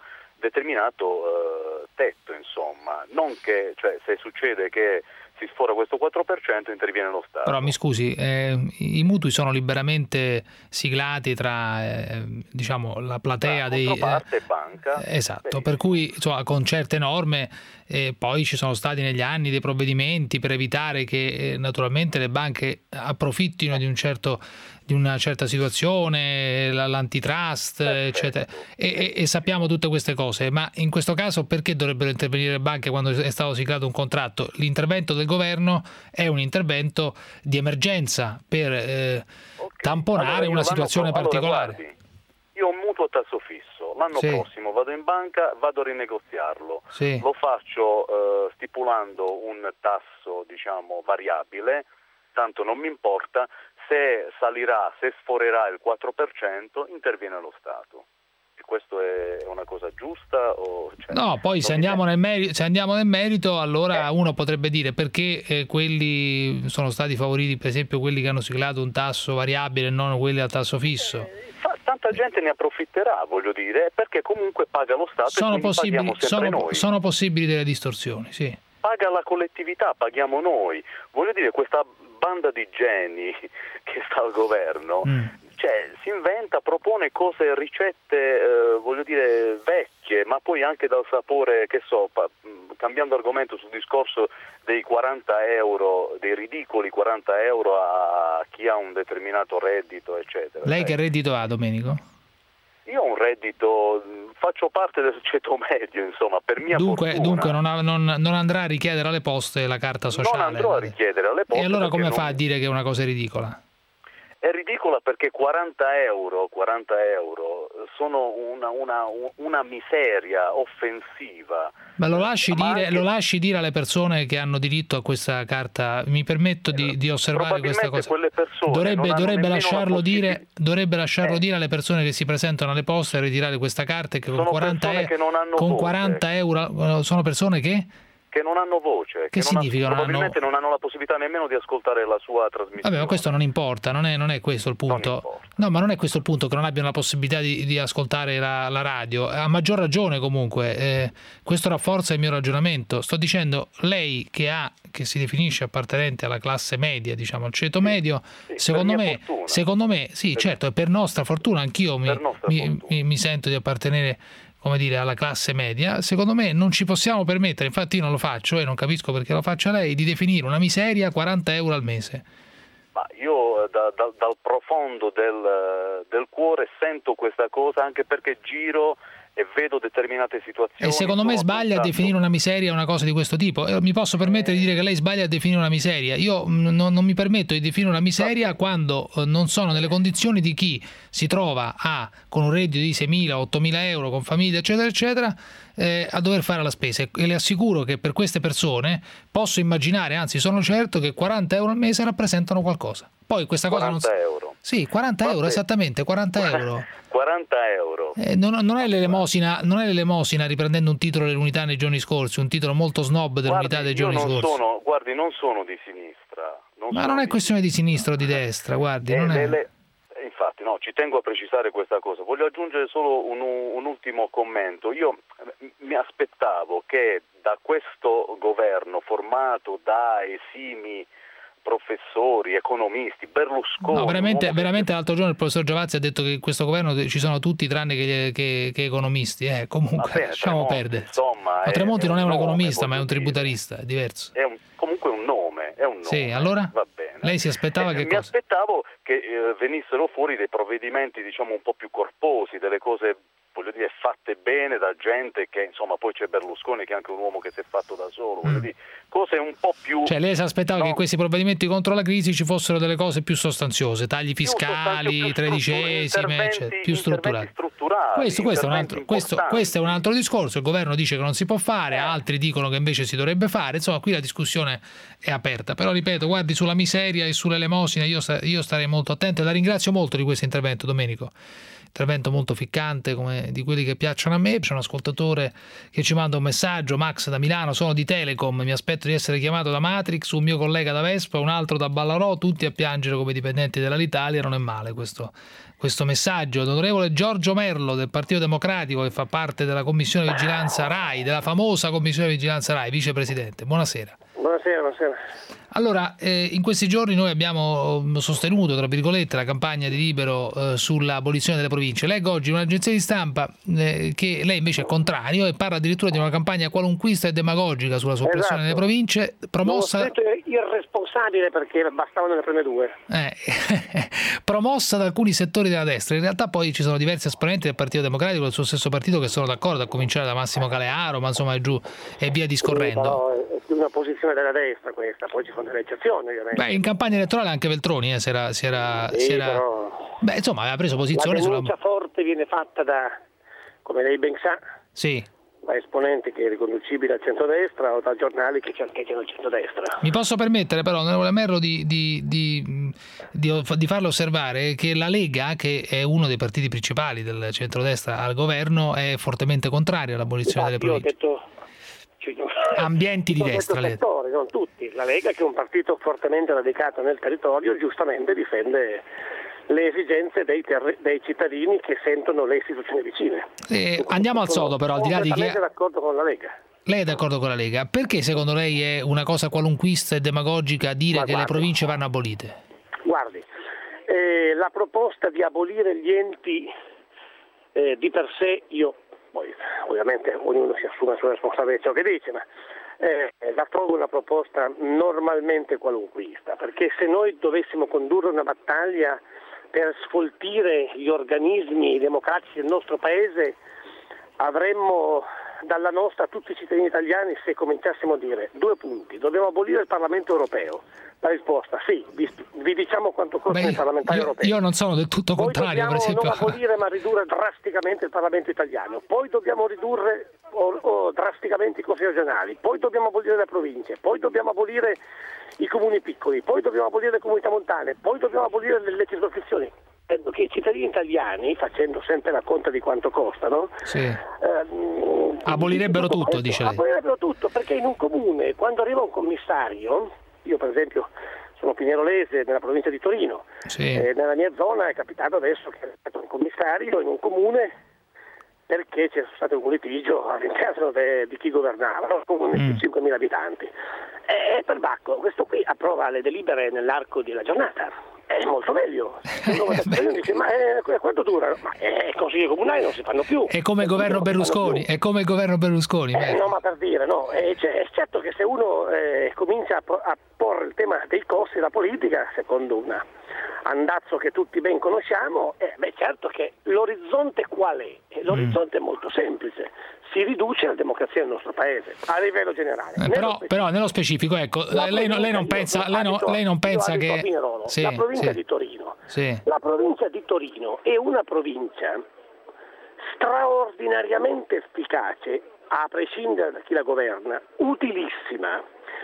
determinato eh, tetto, insomma, non che, cioè, se succede che si sfora questo quattro per cento interviene lo Stato. Però mi scusi, eh, i mutui sono liberamente siglati tra eh, diciamo la platea dei controparte e banca. Esatto, per cui insomma, con certe norme eh, poi ci sono stati negli anni dei provvedimenti per evitare che eh, naturalmente le banche approfittino di un certo di una certa situazione, l'antitrust, eccetera, e, e, e sappiamo tutte queste cose, ma in questo caso perché dovrebbero intervenire le banche quando è stato siglato un contratto? L'intervento del governo è un intervento di emergenza per eh, okay. tamponare allora, una situazione particolare. Allora, guardi, io ho un mutuo a tasso fisso, l'anno sì. prossimo vado in banca, vado a rinegoziarlo, sì. lo faccio eh, stipulando un tasso, diciamo, variabile, tanto non mi importa. Se salirà, se sforerà il quattro per cento, interviene lo Stato. E questo è una cosa giusta? O, cioè, no, poi se andiamo, nel merito, se andiamo nel merito, allora eh. uno potrebbe dire perché eh, quelli sono stati favoriti, per esempio quelli che hanno siglato un tasso variabile e non quelli a tasso fisso. Eh, fa, tanta gente ne approfitterà, voglio dire, perché comunque paga lo Stato sono e quindi paghiamo sempre sono, noi. Sono possibili delle distorsioni, sì. Paga la collettività, paghiamo noi. Voglio dire, questa banda di geni che sta al governo, mm. cioè si inventa, propone cose, ricette, eh, voglio dire, vecchie, ma poi anche dal sapore, che so, pa- cambiando argomento sul discorso dei quaranta euro, dei ridicoli quaranta euro a chi ha un determinato reddito, eccetera. Lei che reddito ha, Domenico? Io ho un reddito, faccio parte del ceto medio, insomma, per mia dunque, fortuna. Dunque non, ha, non, non andrà a richiedere alle poste la carta sociale? Non andrò a richiedere alle poste. E allora come non... fa a dire che è una cosa ridicola? È ridicola perché quaranta euro, quaranta euro sono una, una, una miseria offensiva. Ma lo lasci, Ma dire, anche... lo lasci dire alle persone che hanno diritto a questa carta? Mi permetto di, di osservare questa cosa. Quelle persone dovrebbe, dovrebbe, lasciarlo dire, dovrebbe lasciarlo eh. dire alle persone che si presentano alle poste a ritirare questa carta e che con quaranta, e... che non hanno con voce. quaranta euro sono persone che... che non hanno voce, che, che non significa? Ha, non probabilmente hanno... non hanno la possibilità nemmeno di ascoltare la sua trasmissione. Vabbè, ma questo non importa, non è, non è questo il punto. No, ma non è questo il punto, che non abbiano la possibilità di, di ascoltare la, la radio. A maggior ragione comunque, eh, questo rafforza il mio ragionamento. Sto dicendo, lei che ha, che si definisce appartenente alla classe media, diciamo al ceto medio, sì, secondo me, fortuna. secondo me, sì, per certo, è per nostra fortuna, anch'io mi, mi, mi, mi sento di appartenere, come dire, alla classe media. Secondo me non ci possiamo permettere, infatti io non lo faccio e non capisco perché lo faccia lei, di definire una miseria quaranta euro al mese. Ma io da, da, dal profondo del, del cuore sento questa cosa, anche perché giro e vedo determinate situazioni. E secondo me sbaglia a definire una miseria una cosa di questo tipo. Mi posso permettere di dire che lei sbaglia a definire una miseria. Io non, non mi permetto di definire una miseria quando non sono nelle condizioni di chi si trova a, con un reddito di seimila, ottomila euro, con famiglia, eccetera, eccetera, eh, a dover fare la spesa. E le assicuro che per queste persone posso immaginare, anzi sono certo, che quaranta euro al mese rappresentano qualcosa. Poi questa cosa non... quaranta euro. Sì, quaranta euro, esattamente, quaranta euro. quaranta euro. Eh, non, non è l'elemosina, non è l'elemosina, riprendendo un titolo dell'Unità nei giorni scorsi, un titolo molto snob dell'Unità dei giorni non scorsi. Sono, guardi, non sono di sinistra. Non Ma sono non è di... questione di sinistra o di destra, guardi, Eh, non è... le, le... Infatti, no, ci tengo a precisare questa cosa. Voglio aggiungere solo un, un ultimo commento. Io mi aspettavo che da questo governo formato da esimi professori, economisti, Berlusconi... No, veramente, veramente l'altro giorno il professor Giavazzi ha detto che in questo governo ci sono tutti tranne che, che, che economisti. Eh, comunque, bene, lasciamo Tremonti, perdere. insomma, ma Tremonti è, non è un, un economista, nome, ma è un tributarista, è diverso. È un, comunque un nome, è un nome. Sì, allora? Va bene. Lei si aspettava eh, che mi cosa? aspettavo che eh, venissero fuori dei provvedimenti, diciamo, un po' più corposi, delle cose, voglio dire, fatte bene da gente che, insomma, poi c'è Berlusconi che è anche un uomo che si è fatto da solo, voglio Mm. dire, cose un po' più... Cioè lei si aspettava no, che in questi provvedimenti contro la crisi ci fossero delle cose più sostanziose, tagli fiscali, più tredicesime, eccetera, più strutturali. strutturali. Questo, questo, è un altro, questo, questo è un altro discorso, il governo dice che non si può fare, altri dicono che invece si dovrebbe fare, insomma qui la discussione è aperta, però ripeto, guardi, sulla miseria e sull'elemosina io, io starei molto attento e la ringrazio molto di questo intervento, Domenico. Intervento molto ficcante, come di quelli che piacciono a me. C'è un ascoltatore che ci manda un messaggio: Max da Milano, sono di Telecom, mi aspetto di essere chiamato da Matrix, un mio collega da Vespa, un altro da Ballarò, tutti a piangere come dipendenti dell'Alitalia. Non è male questo, questo messaggio. L'onorevole Giorgio Merlo del Partito Democratico, che fa parte della commissione vigilanza RAI, della famosa commissione vigilanza RAI, vicepresidente. Buonasera. Buonasera, buonasera. Allora, eh, in questi giorni noi abbiamo sostenuto, tra virgolette, la campagna di Libero eh, sull'abolizione delle province. Leggo oggi un'agenzia di stampa eh, che lei invece è contrario e parla addirittura di una campagna qualunquista e demagogica sulla soppressione Esatto. delle province, promossa... Non ho scritto irresponsabile perché bastavano le prime due. Eh, promossa da alcuni settori della destra. In realtà poi ci sono diversi esponenti del Partito Democratico, del suo stesso partito, che sono d'accordo, a cominciare da Massimo Calearo, ma insomma è giù e via discorrendo. Sì, però è più una posizione della destra questa, poi ci sono delle eccezioni ovviamente. Beh, in campagna elettorale anche Veltroni eh, si era... Si era, sì, si era... Però... Beh, insomma, aveva preso posizione la denuncia sulla... forte viene fatta da, come lei ben sa, sì. da esponenti che è riconducibile al centrodestra o da giornali che cercheggiano il centrodestra. Mi posso permettere però, onorevole Merlo, di, di, di, di, di farle osservare che la Lega, che è uno dei partiti principali del centrodestra al governo, è fortemente contraria all'abolizione delle province. Io ho detto... Ambienti di destra, settori, non tutti. La Lega, che è un partito fortemente radicato nel territorio, giustamente difende le esigenze dei, terri- dei cittadini che sentono le istituzioni vicine. Eh, andiamo al sodo però, al di là di chi... Sono d'accordo con la Lega. Lei è d'accordo con la Lega? Perché secondo lei è una cosa qualunquista e demagogica dire Ma che guardi, le province vanno abolite? Guardi, eh, la proposta di abolire gli enti eh, di per sé, io poi ovviamente ognuno si assume la sua responsabilità di ciò che dice, ma eh, la trovo una proposta normalmente qualunquista, perché se noi dovessimo condurre una battaglia per sfoltire gli organismi democratici del nostro paese, avremmo dalla nostra tutti i cittadini italiani se cominciassimo a dire due punti: dobbiamo abolire il Parlamento europeo. La risposta sì, vi, vi diciamo quanto costano i parlamentari io, europei. Io non sono del tutto Poi contrario, per esempio. non abolire ma ridurre drasticamente il Parlamento italiano, poi dobbiamo ridurre o, o drasticamente i consigli regionali, poi dobbiamo abolire le province, poi dobbiamo abolire i comuni piccoli, poi dobbiamo abolire le comunità montane, poi dobbiamo abolire le, le circoscrizioni. Credo che i cittadini italiani, facendo sempre la conta di quanto costano, sì. ehm, abolirebbero tutto, questo, dice lei. Abolirebbero tutto, perché in un comune, quando arriva un commissario, io per esempio sono pinerolese nella provincia di Torino, sì. eh, nella mia zona è capitato adesso che è arrivato un commissario in un comune perché c'è stato un litigio all'interno de, di chi governava, un comune di cinquemila abitanti. E per Bacco, questo qui approva le delibere nell'arco della giornata. E è molto meglio. Uno dice, ma eh, quanto dura? Ma eh, i consigli comunali non si fanno più. È come il governo Berlusconi, è come il governo Berlusconi. Eh, no, ma per dire, no, eh, cioè, è certo che se uno eh, comincia a, a porre il tema dei costi della politica, secondo un andazzo che tutti ben conosciamo, eh, beh, certo che l'orizzonte qual è? E l'orizzonte mm. è molto semplice. Si riduce la democrazia nel nostro paese a livello generale. Eh, però, specifico, però nello specifico, ecco, lei, lei non pensa, lei non, lei non pensa che sì, la provincia sì, di Torino. Sì. La provincia di Torino è una provincia straordinariamente efficace, a prescindere da chi la governa, utilissima,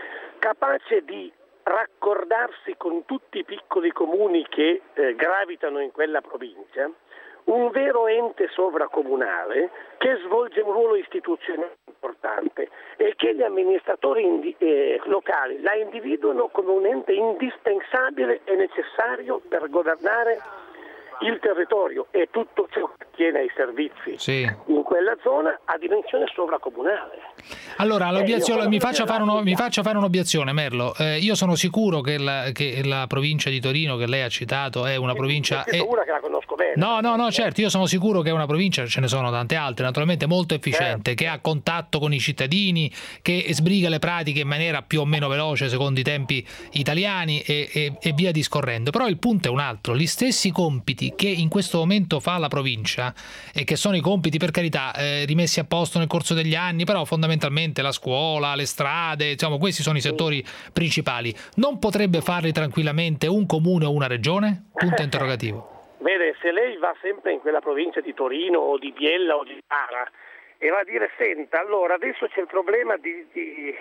capace di raccordarsi con tutti i piccoli comuni che eh, gravitano in quella provincia, un vero ente sovracomunale che svolge un ruolo istituzionale importante e che gli amministratori indi- eh, locali la individuano come un ente indispensabile e necessario per governare il territorio e tutto ciò che tiene ai servizi sì. in quella zona a dimensione sovracomunale. Allora, l'obiezione, eh, mi, faccia fare uno, mi faccia fare un'obiezione, Merlo. Eh, io sono sicuro che la, che la provincia di Torino che lei ha citato è una provincia... È una che la conosco bene. No, no, no, certo, io sono sicuro che è una provincia, ce ne sono tante altre, naturalmente molto efficiente, certo. che ha contatto con i cittadini, che sbriga le pratiche in maniera più o meno veloce secondo i tempi italiani e, e, e via discorrendo. Però il punto è un altro, gli stessi compiti che in questo momento fa la provincia e che sono i compiti, per carità, eh, rimessi a posto nel corso degli anni, però fondamentalmente la scuola, le strade, diciamo, questi sono i settori principali. Non potrebbe farli tranquillamente un comune o una regione? Punto interrogativo. Vede, se lei va sempre in quella provincia di Torino o di Biella o di Tara e va a dire, senta, allora adesso c'è il problema di, di,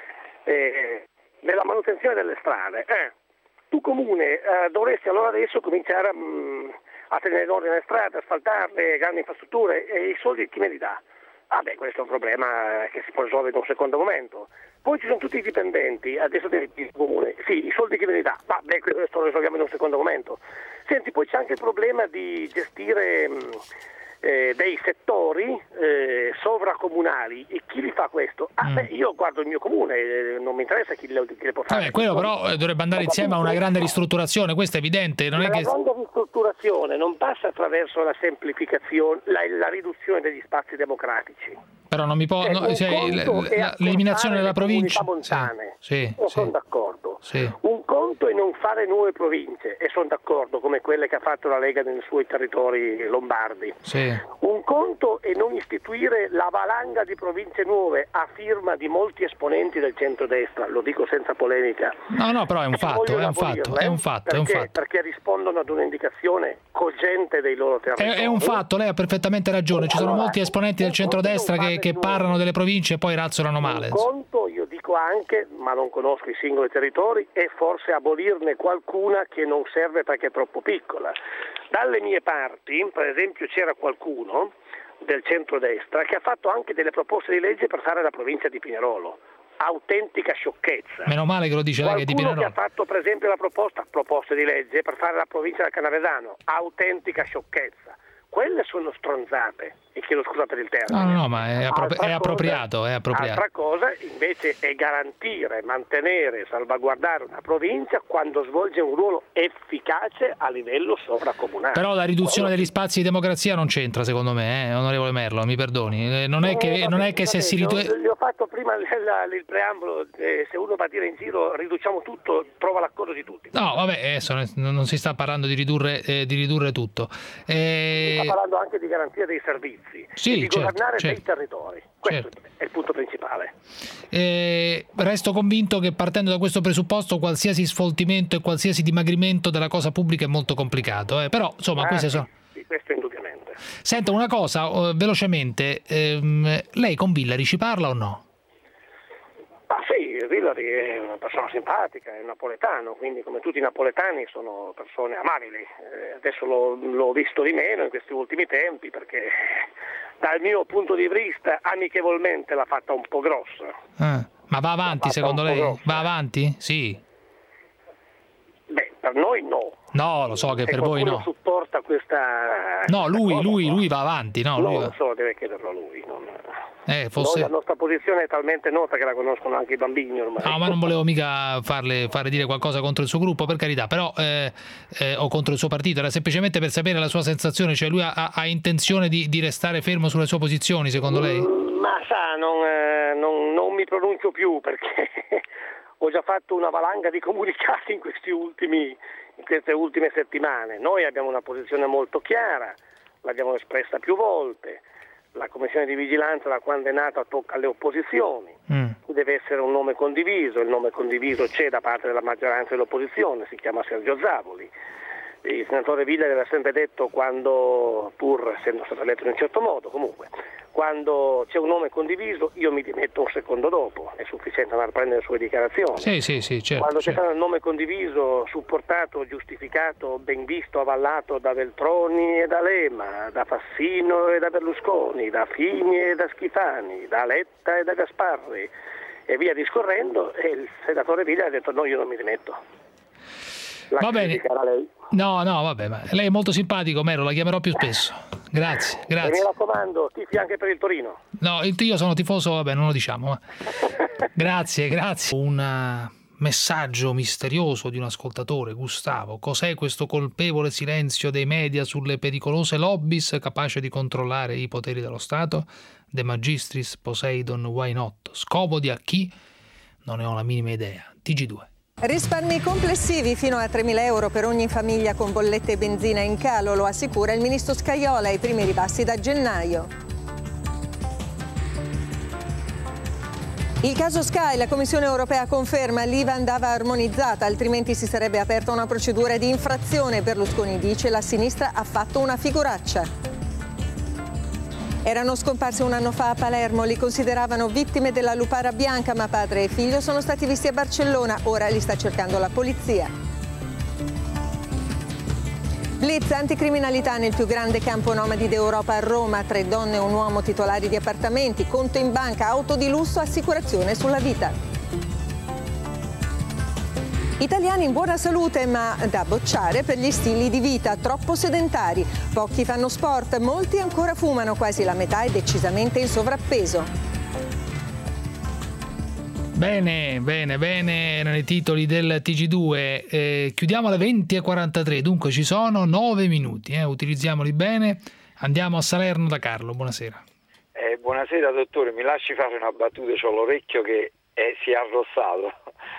eh, della manutenzione delle strade, eh, tu comune eh, dovresti allora adesso cominciare a, mh, a tenere in ordine le strade, asfaltarle, grandi infrastrutture, e i soldi chi me li dà? Ah beh, questo è un problema che si può risolvere in un secondo momento. Poi ci sono tutti i dipendenti, adesso del comune, sì, i soldi chi me li dà? Ma beh, questo lo risolviamo in un secondo momento. Senti, poi c'è anche il problema di gestire mh, eh, dei settori eh, sovracomunali, e chi li fa questo? Ah, mm. beh, io guardo il mio comune, eh, non mi interessa chi le, chi le può fare. Vabbè, quello però eh, dovrebbe andare insieme a una grande ristrutturazione, questo è evidente. Non Ma è la che... grande ristrutturazione non passa attraverso la semplificazione, la, la riduzione degli spazi democratici. Però non mi può... Cioè, no, cioè, l'eliminazione della provincia... montane, sì, io sì, sono sì. d'accordo. Sì. Un conto è non fare nuove province, e sono d'accordo, come quelle che ha fatto la Lega nei suoi territori lombardi. Sì. Un conto è non istituire la valanga di province nuove a firma di molti esponenti del centrodestra, lo dico senza polemica. No, no, però è un fatto, è un fatto, è un fatto, perché, è un fatto. Perché rispondono ad un'indicazione cogente dei loro territori. È, è un fatto, lei ha perfettamente ragione, ci sono allora, molti esponenti del centrodestra che, che parlano delle province e poi razzolano male. Un conto, io dico anche, ma non conosco i singoli territori, e forse abolirne qualcuna che non serve perché è troppo piccola. Dalle mie parti, per esempio, c'era qualcuno del centrodestra che ha fatto anche delle proposte di legge per fare la provincia di Pinerolo. Autentica sciocchezza. Meno male che lo dice lei, che di Pinerolo. Qualcuno che ha fatto per esempio la proposta, proposte di legge per fare la provincia del Canavesano. Autentica sciocchezza. Quelle sono stronzate, e chiedo scusa per il termine. No, no, no, ma è, appro- è appropriato, è appropriato. Altra cosa invece è garantire, mantenere, salvaguardare una provincia quando svolge un ruolo efficace a livello sovracomunale. Però la riduzione degli spazi di democrazia non c'entra, secondo me, eh, onorevole Merlo, mi perdoni. Non è che, non è che se si riduce... Gli ho fatto prima il, il preambolo, eh, se uno va a dire in giro riduciamo tutto, trova l'accordo di tutti. No, vabbè, adesso non si sta parlando di ridurre, eh, di ridurre tutto. Eh... Si sta parlando anche di garanzia dei servizi, sì, e di certo, governare certo, dei territori. Questo certo. è il punto principale. Eh, resto convinto che partendo da questo presupposto qualsiasi sfoltimento e qualsiasi dimagrimento della cosa pubblica è molto complicato. Eh. Però, insomma, ah, queste sì, sono... Sì, questo indubbiamente. Senta, una cosa, uh, velocemente, ehm, lei con Villari ci parla o no? Ah sì, Villari è una persona simpatica, è napoletano, quindi come tutti i napoletani sono persone amabili. Eh, adesso l'ho, l'ho visto di meno in questi ultimi tempi perché dal mio punto di vista amichevolmente l'ha fatta un po' grossa. Ah, ma va avanti secondo lei? Grossa. Va avanti? Sì. Beh, per noi no. No, lo so che Se per voi no. supporta questa... No, lui, questa lui, cosa, lui va avanti, no? No, lui non va... so, deve chiederlo a lui. Non... Eh, fosse... Noi, la nostra posizione è talmente nota che la conoscono anche i bambini ormai. No, ma non volevo mica farle fare dire qualcosa contro il suo gruppo, per carità, però eh, eh, o contro il suo partito, era semplicemente per sapere la sua sensazione, cioè lui ha, ha intenzione di, di restare fermo sulle sue posizioni, secondo lei? Mm, ma sa, non, eh, non, non mi pronuncio più perché ho già fatto una valanga di comunicati in, questi ultimi, in queste ultime settimane. Noi abbiamo una posizione molto chiara, l'abbiamo espressa più volte. La commissione di vigilanza, da quando è nata, tocca alle opposizioni. Mm. Deve essere un nome condiviso, il nome condiviso c'è da parte della maggioranza dell'opposizione, si chiama Sergio Zavoli. Il senatore Villa aveva sempre detto, quando, pur essendo stato eletto in un certo modo, comunque, quando c'è un nome condiviso io mi dimetto un secondo dopo, è sufficiente andare a prendere le sue dichiarazioni. Sì, sì, sì, certo, quando c'è certo. stato il nome condiviso, supportato, giustificato, ben visto, avallato da Veltroni e da Lema, da Fassino e da Berlusconi, da Fini e da Schifani, da Letta e da Gasparri e via discorrendo, e il senatore Villa ha detto no, io non mi dimetto. La Va bene. Lei. No, no, vabbè, ma lei è molto simpatico, Mero, la chiamerò più spesso. Grazie, grazie. E mi raccomando, tifi anche per il Torino. No, io sono tifoso, vabbè, non lo diciamo. Ma... grazie, grazie. Un messaggio misterioso di un ascoltatore, Gustavo. Cos'è questo colpevole silenzio dei media sulle pericolose lobbies capace di controllare i poteri dello Stato? De Magistris Poseidon Why Not? Scomodi a chi? Non ne ho la minima idea. T G due. Risparmi complessivi fino a tremila euro per ogni famiglia con bollette e benzina in calo, lo assicura il ministro Scajola, ai primi ribassi da gennaio. Il caso Sky, la Commissione europea conferma l'I V A andava armonizzata, altrimenti si sarebbe aperta una procedura di infrazione. Berlusconi dice la sinistra ha fatto una figuraccia. Erano scomparsi un anno fa a Palermo, li consideravano vittime della lupara bianca, ma padre e figlio sono stati visti a Barcellona, ora li sta cercando la polizia. Blitz, anticriminalità nel più grande campo nomadi d'Europa a Roma, tre donne e un uomo titolari di appartamenti, conto in banca, auto di lusso, assicurazione sulla vita. Italiani in buona salute ma da bocciare per gli stili di vita troppo sedentari. Pochi fanno sport, molti ancora fumano, quasi la metà è decisamente in sovrappeso. Bene, bene, bene, erano i titoli del T G due. Eh, chiudiamo alle venti e quarantatré, dunque ci sono nove minuti, eh, utilizziamoli bene. Andiamo a Salerno da Carlo, buonasera. Eh, buonasera dottore, mi lasci fare una battuta, c'ho l'orecchio che eh, si è arrossato.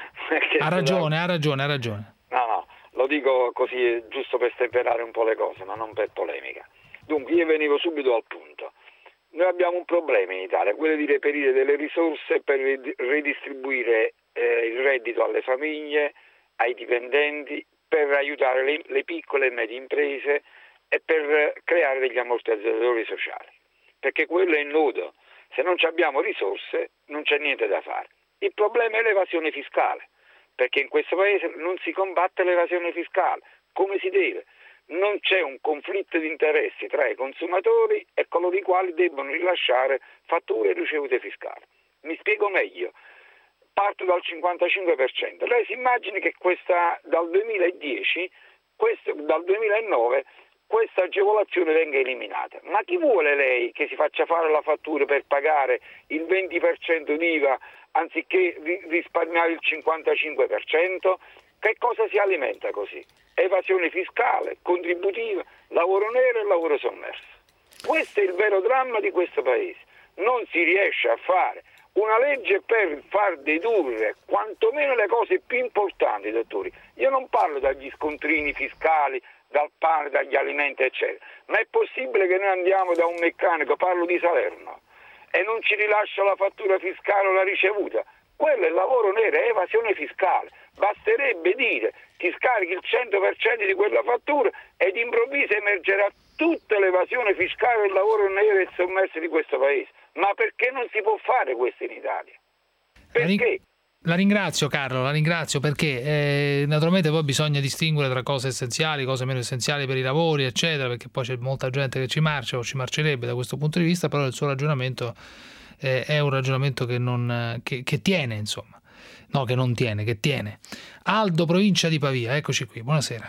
Ha ragione, ha ragione, ha ragione. No, no, lo dico così giusto per stemperare un po' le cose, ma non per polemica. Dunque, io venivo subito al punto. Noi abbiamo un problema in Italia, quello di reperire delle risorse per ridistribuire eh, il reddito alle famiglie, ai dipendenti, per aiutare le, le piccole e medie imprese e per creare degli ammortizzatori sociali. Perché quello è il nodo. Se non abbiamo risorse non c'è niente da fare. Il problema è l'evasione fiscale, perché in questo paese non si combatte l'evasione fiscale come si deve. Non c'è un conflitto di interessi tra i consumatori e coloro i quali debbono rilasciare fatture e ricevute fiscali. Mi spiego meglio. Parto dal cinquantacinque per cento. Lei si immagini che questa, dal duemiladieci, questo, dal duemilanove, questa agevolazione venga eliminata. Ma chi vuole lei che si faccia fare la fattura per pagare il venti per cento di I V A anziché risparmiare il cinquantacinque per cento? Che cosa si alimenta così? Evasione fiscale, contributiva, lavoro nero e lavoro sommerso. Questo è il vero dramma di questo paese. Non si riesce a fare una legge per far dedurre quantomeno le cose più importanti, dottori. Io non parlo dagli scontrini fiscali, dal pane, dagli alimenti, eccetera. Ma è possibile che noi andiamo da un meccanico, parlo di Salerno, e non ci rilascia la fattura fiscale o la ricevuta? Quello è lavoro nero, è evasione fiscale. Basterebbe dire ti scarichi il cento per cento di quella fattura ed improvviso emergerà tutta l'evasione fiscale del lavoro nero e sommerso di questo paese. Ma perché non si può fare questo in Italia? Perché? La ringrazio Carlo, la ringrazio perché eh, naturalmente poi bisogna distinguere tra cose essenziali, cose meno essenziali per i lavori, eccetera, perché poi c'è molta gente che ci marcia o ci marcerebbe da questo punto di vista, però il suo ragionamento eh, è un ragionamento che, non, che, che tiene, insomma. No, che non tiene, che tiene. Aldo, provincia di Pavia, eccoci qui, buonasera.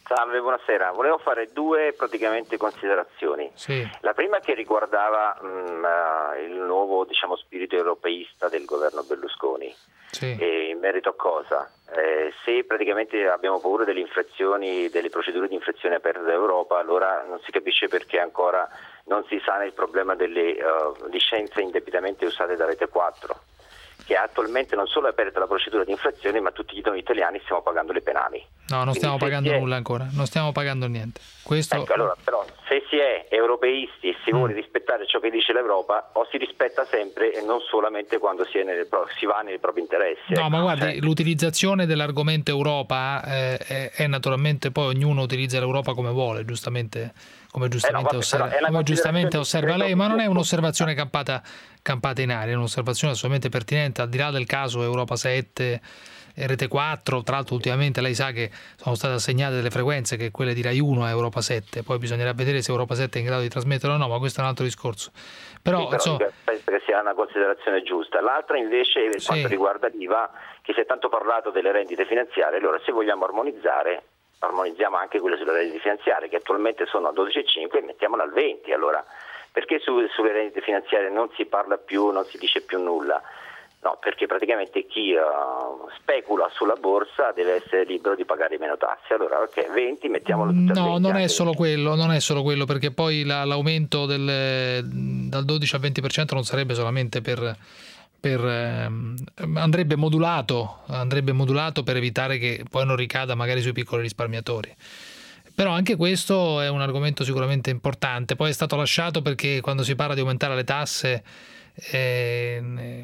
Salve, buonasera. Volevo fare due praticamente considerazioni. Sì. La prima che riguardava mh, il nuovo, diciamo, spirito europeista del governo Berlusconi. Sì. E in merito a cosa? Eh, se praticamente abbiamo paura delle infrazioni, delle procedure di infrazione aperte dall'Europa, allora non si capisce perché ancora non si sana il problema delle uh, licenze indebitamente usate da Rete quattro, che attualmente non solo è aperta la procedura di infrazione, ma tutti i italiani stiamo pagando le penali. No, non Quindi stiamo pagando è... nulla ancora, non stiamo pagando niente. Questo... Ecco, allora, però, se si è europeisti e si vuole Mm. rispettare ciò che dice l'Europa, o si rispetta sempre e non solamente quando si, è nelle pro... si va nei propri interessi. No, ecco. ma guardi, Cioè, l'utilizzazione dell'argomento Europa eh, è, è naturalmente, poi ognuno utilizza l'Europa come vuole, giustamente, come giustamente, Eh no, vabbè, osserva, però è una come giustamente considerazione osserva lei, credo ma non è che- un'osservazione campata, campata in aria, è un'osservazione assolutamente pertinente, al di là del caso Europa sette e Rete quattro. Tra l'altro ultimamente lei sa che sono state assegnate delle frequenze, che quelle di Rai uno a Europa sette, poi bisognerà vedere se Europa sette è in grado di trasmettere o no, ma questo è un altro discorso. Però, sì, però insomma, penso che sia una considerazione giusta. L'altra invece, per Sì. quanto riguarda l'I V A, che si è tanto parlato delle rendite finanziarie, allora se vogliamo armonizzare, armonizziamo anche quelle sulle rendite finanziarie, che attualmente sono a dodici virgola cinque, e mettiamola al venti. Allora, perché su, sulle rendite finanziarie non si parla più, non si dice più nulla? No, perché praticamente chi uh, specula sulla borsa deve essere libero di pagare meno tasse. Allora, ok, venti, mettiamolo tutto a no, venti. non è anche. solo quello, non è solo quello, perché poi la- l'aumento del, dal dodici al venti per cento non sarebbe solamente per, per ehm, andrebbe modulato, andrebbe modulato per evitare che poi non ricada magari sui piccoli risparmiatori. Però anche questo è un argomento sicuramente importante. Poi è stato lasciato perché quando si parla di aumentare le tasse eh,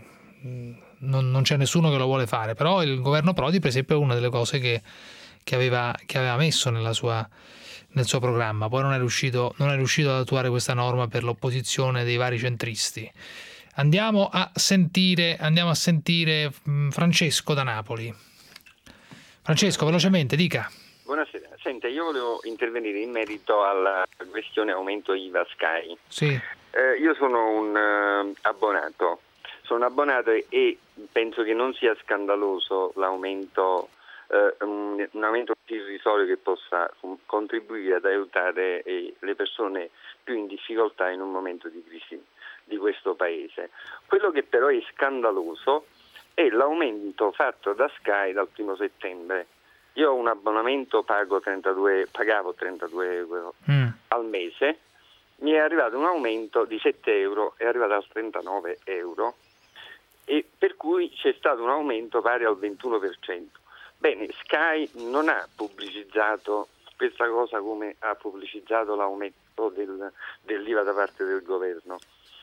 non, non c'è nessuno che lo vuole fare. Però il governo Prodi, per esempio, è una delle cose che, che, aveva, che aveva messo nella sua, nel suo programma. Poi non è riuscito, non è riuscito ad attuare questa norma per l'opposizione dei vari centristi. Andiamo a sentire, andiamo a sentire mh, Francesco da Napoli. Francesco, velocemente, dica. Buonasera, senta, io volevo intervenire in merito alla questione aumento I V A Sky. Sì. Eh, io sono un uh, abbonato, sono abbonato e, e penso che non sia scandaloso l'aumento, uh, un, un aumento irrisorio che possa um, contribuire ad aiutare eh, le persone più in difficoltà in un momento di crisi di questo paese. Quello che però è scandaloso è l'aumento fatto da Sky dal primo settembre. Io ho un abbonamento, pago trentadue, pagavo trentadue euro Mm. al mese, mi è arrivato un aumento di sette euro, è arrivato a trentanove euro, e per cui c'è stato un aumento pari al ventuno per cento. Bene, Sky non ha pubblicizzato questa cosa come ha pubblicizzato l'aumento del, dell'I V A da parte del governo.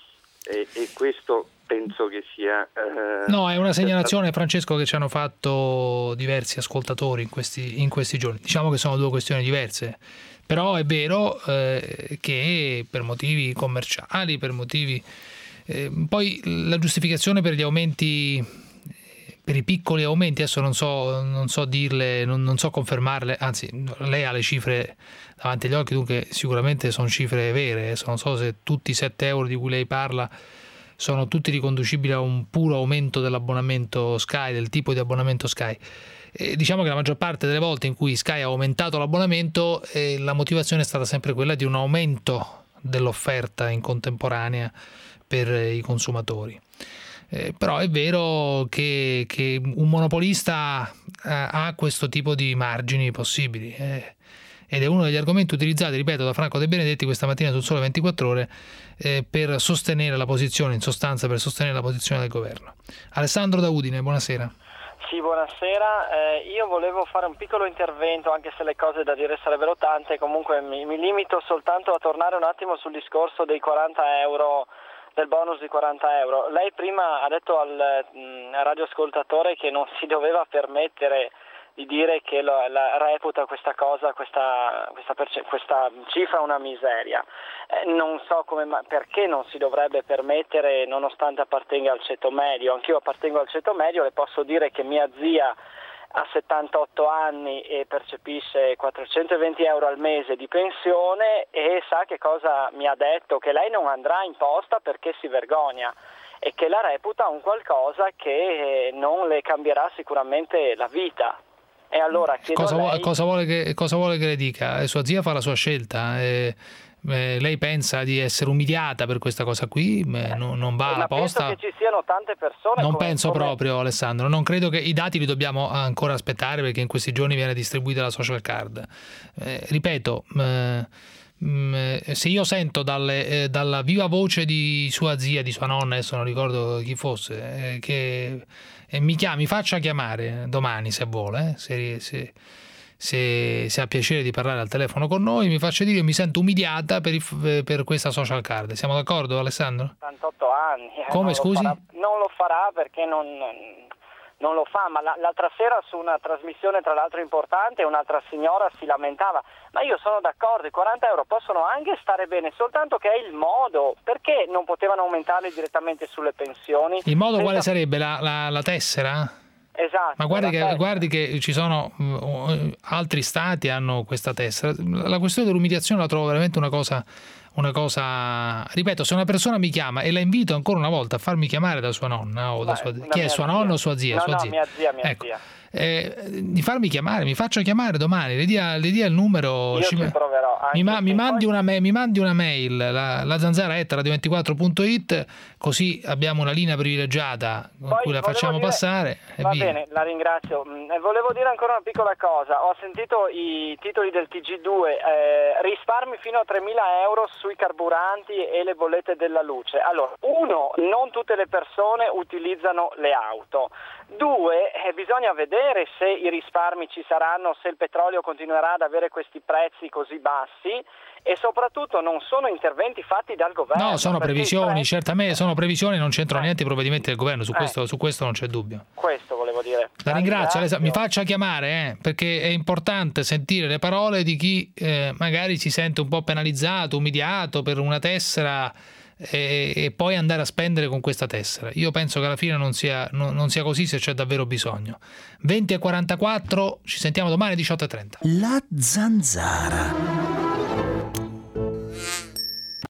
E, e questo penso che sia... Eh, No, è una segnalazione, Francesco, che ci hanno fatto diversi ascoltatori in questi, in questi giorni. Diciamo che sono due questioni diverse, però è vero eh, che per motivi commerciali, per motivi... Eh, poi la giustificazione per gli aumenti, per i piccoli aumenti, adesso non so, non so dirle, non, non so confermarle, anzi lei ha le cifre davanti agli occhi, dunque sicuramente sono cifre vere. Adesso non so se tutti i sette euro di cui lei parla sono tutti riconducibili a un puro aumento dell'abbonamento Sky, del tipo di abbonamento Sky. E diciamo che la maggior parte delle volte in cui Sky ha aumentato l'abbonamento eh, la motivazione è stata sempre quella di un aumento dell'offerta in contemporanea per i consumatori. Eh, però è vero che, che un monopolista eh, ha questo tipo di margini possibili eh, ed è uno degli argomenti utilizzati, ripeto, da Franco De Benedetti questa mattina sul Sole ventiquattro Ore eh, per sostenere la posizione, in sostanza per sostenere la posizione del governo. Alessandro da Udine, buonasera. Sì, buonasera. Eh, io volevo fare un piccolo intervento, anche se le cose da dire sarebbero tante. Comunque mi, mi limito soltanto a tornare un attimo sul discorso dei quaranta euro, del bonus di quaranta euro. Lei prima ha detto al mh, radioascoltatore che non si doveva permettere di dire che la, la reputa questa cosa, questa, questa, perce- questa cifra una miseria. Eh, non so come, ma perché non si dovrebbe permettere, nonostante appartenga al ceto medio. Anch'io appartengo al ceto medio, le posso dire che mia zia ha settantotto anni e percepisce quattrocentoventi euro al mese di pensione e sa che cosa mi ha detto, che lei non andrà in posta perché si vergogna e che la reputa un qualcosa che non le cambierà sicuramente la vita. E allora chiedo cosa, a lei... cosa, vuole che, cosa vuole che le dica? Sua zia fa la sua scelta. Eh, eh, lei pensa di essere umiliata per questa cosa qui? Eh, non, non va alla posta? Penso che ci siano tante persone. Non come, penso come... proprio, Alessandro. Non credo che i dati li dobbiamo ancora aspettare, perché in questi giorni viene distribuita la social card. Eh, ripeto, eh, se io sento dalle, eh, dalla viva voce di sua zia, di sua nonna, adesso non ricordo chi fosse, eh, che eh, mi chiami, faccia chiamare domani se vuole, eh, se, se, se, se ha piacere di parlare al telefono con noi, mi faccia dire, io mi sento umiliata per, il, per questa social card. Siamo d'accordo, Alessandro? ottantotto anni. Eh, Come, non scusi? Lo farà, non lo farà perché non... non lo fa, ma l'altra sera su una trasmissione tra l'altro importante un'altra signora si lamentava, ma io sono d'accordo, i quaranta euro possono anche stare bene, soltanto che è il modo, perché non potevano aumentarli direttamente sulle pensioni? Il modo senza... quale sarebbe? La, la, la tessera? Esatto. Ma guardi che, guardi che ci sono uh, altri stati hanno questa tessera. La questione dell'umiliazione la trovo veramente una cosa... una cosa, ripeto, se una persona mi chiama e la invito ancora una volta a farmi chiamare da sua nonna o da sua, chi è, sua zia. nonna o sua zia? No, sua no, zia. mia zia, mia ecco. zia. Eh, di farmi chiamare, mi faccia chiamare domani, le dia, le dia il numero. Io ci proverò. Mi, ma, mi, mandi una me, mi mandi una mail, la, la zanzara chiocciola radio ventiquattro punto it, così abbiamo una linea privilegiata con Poi cui la facciamo dire, passare. E va via. bene, la ringrazio. Mm, volevo dire ancora una piccola cosa. Ho sentito i titoli del T G due, eh, risparmi fino a tremila euro sui carburanti e le bollette della luce. Allora, uno, non tutte le persone utilizzano le auto. Due, eh, bisogna vedere se i risparmi ci saranno, se il petrolio continuerà ad avere questi prezzi così bassi, e soprattutto non sono interventi fatti dal governo. No, sono previsioni, prezzi... certamente sono previsioni, non c'entrano eh. niente i provvedimenti del governo, su, eh. questo, su questo non c'è dubbio. Questo volevo dire. La ringrazio, ringrazio. Mi faccia chiamare, eh, perché è importante sentire le parole di chi eh, magari si sente un po' penalizzato, umiliato per una tessera e, e poi andare a spendere con questa tessera. Io penso che alla fine non sia, non, non sia così, se c'è davvero bisogno. venti e quarantaquattro, ci sentiamo domani diciotto e trenta. La zanzara.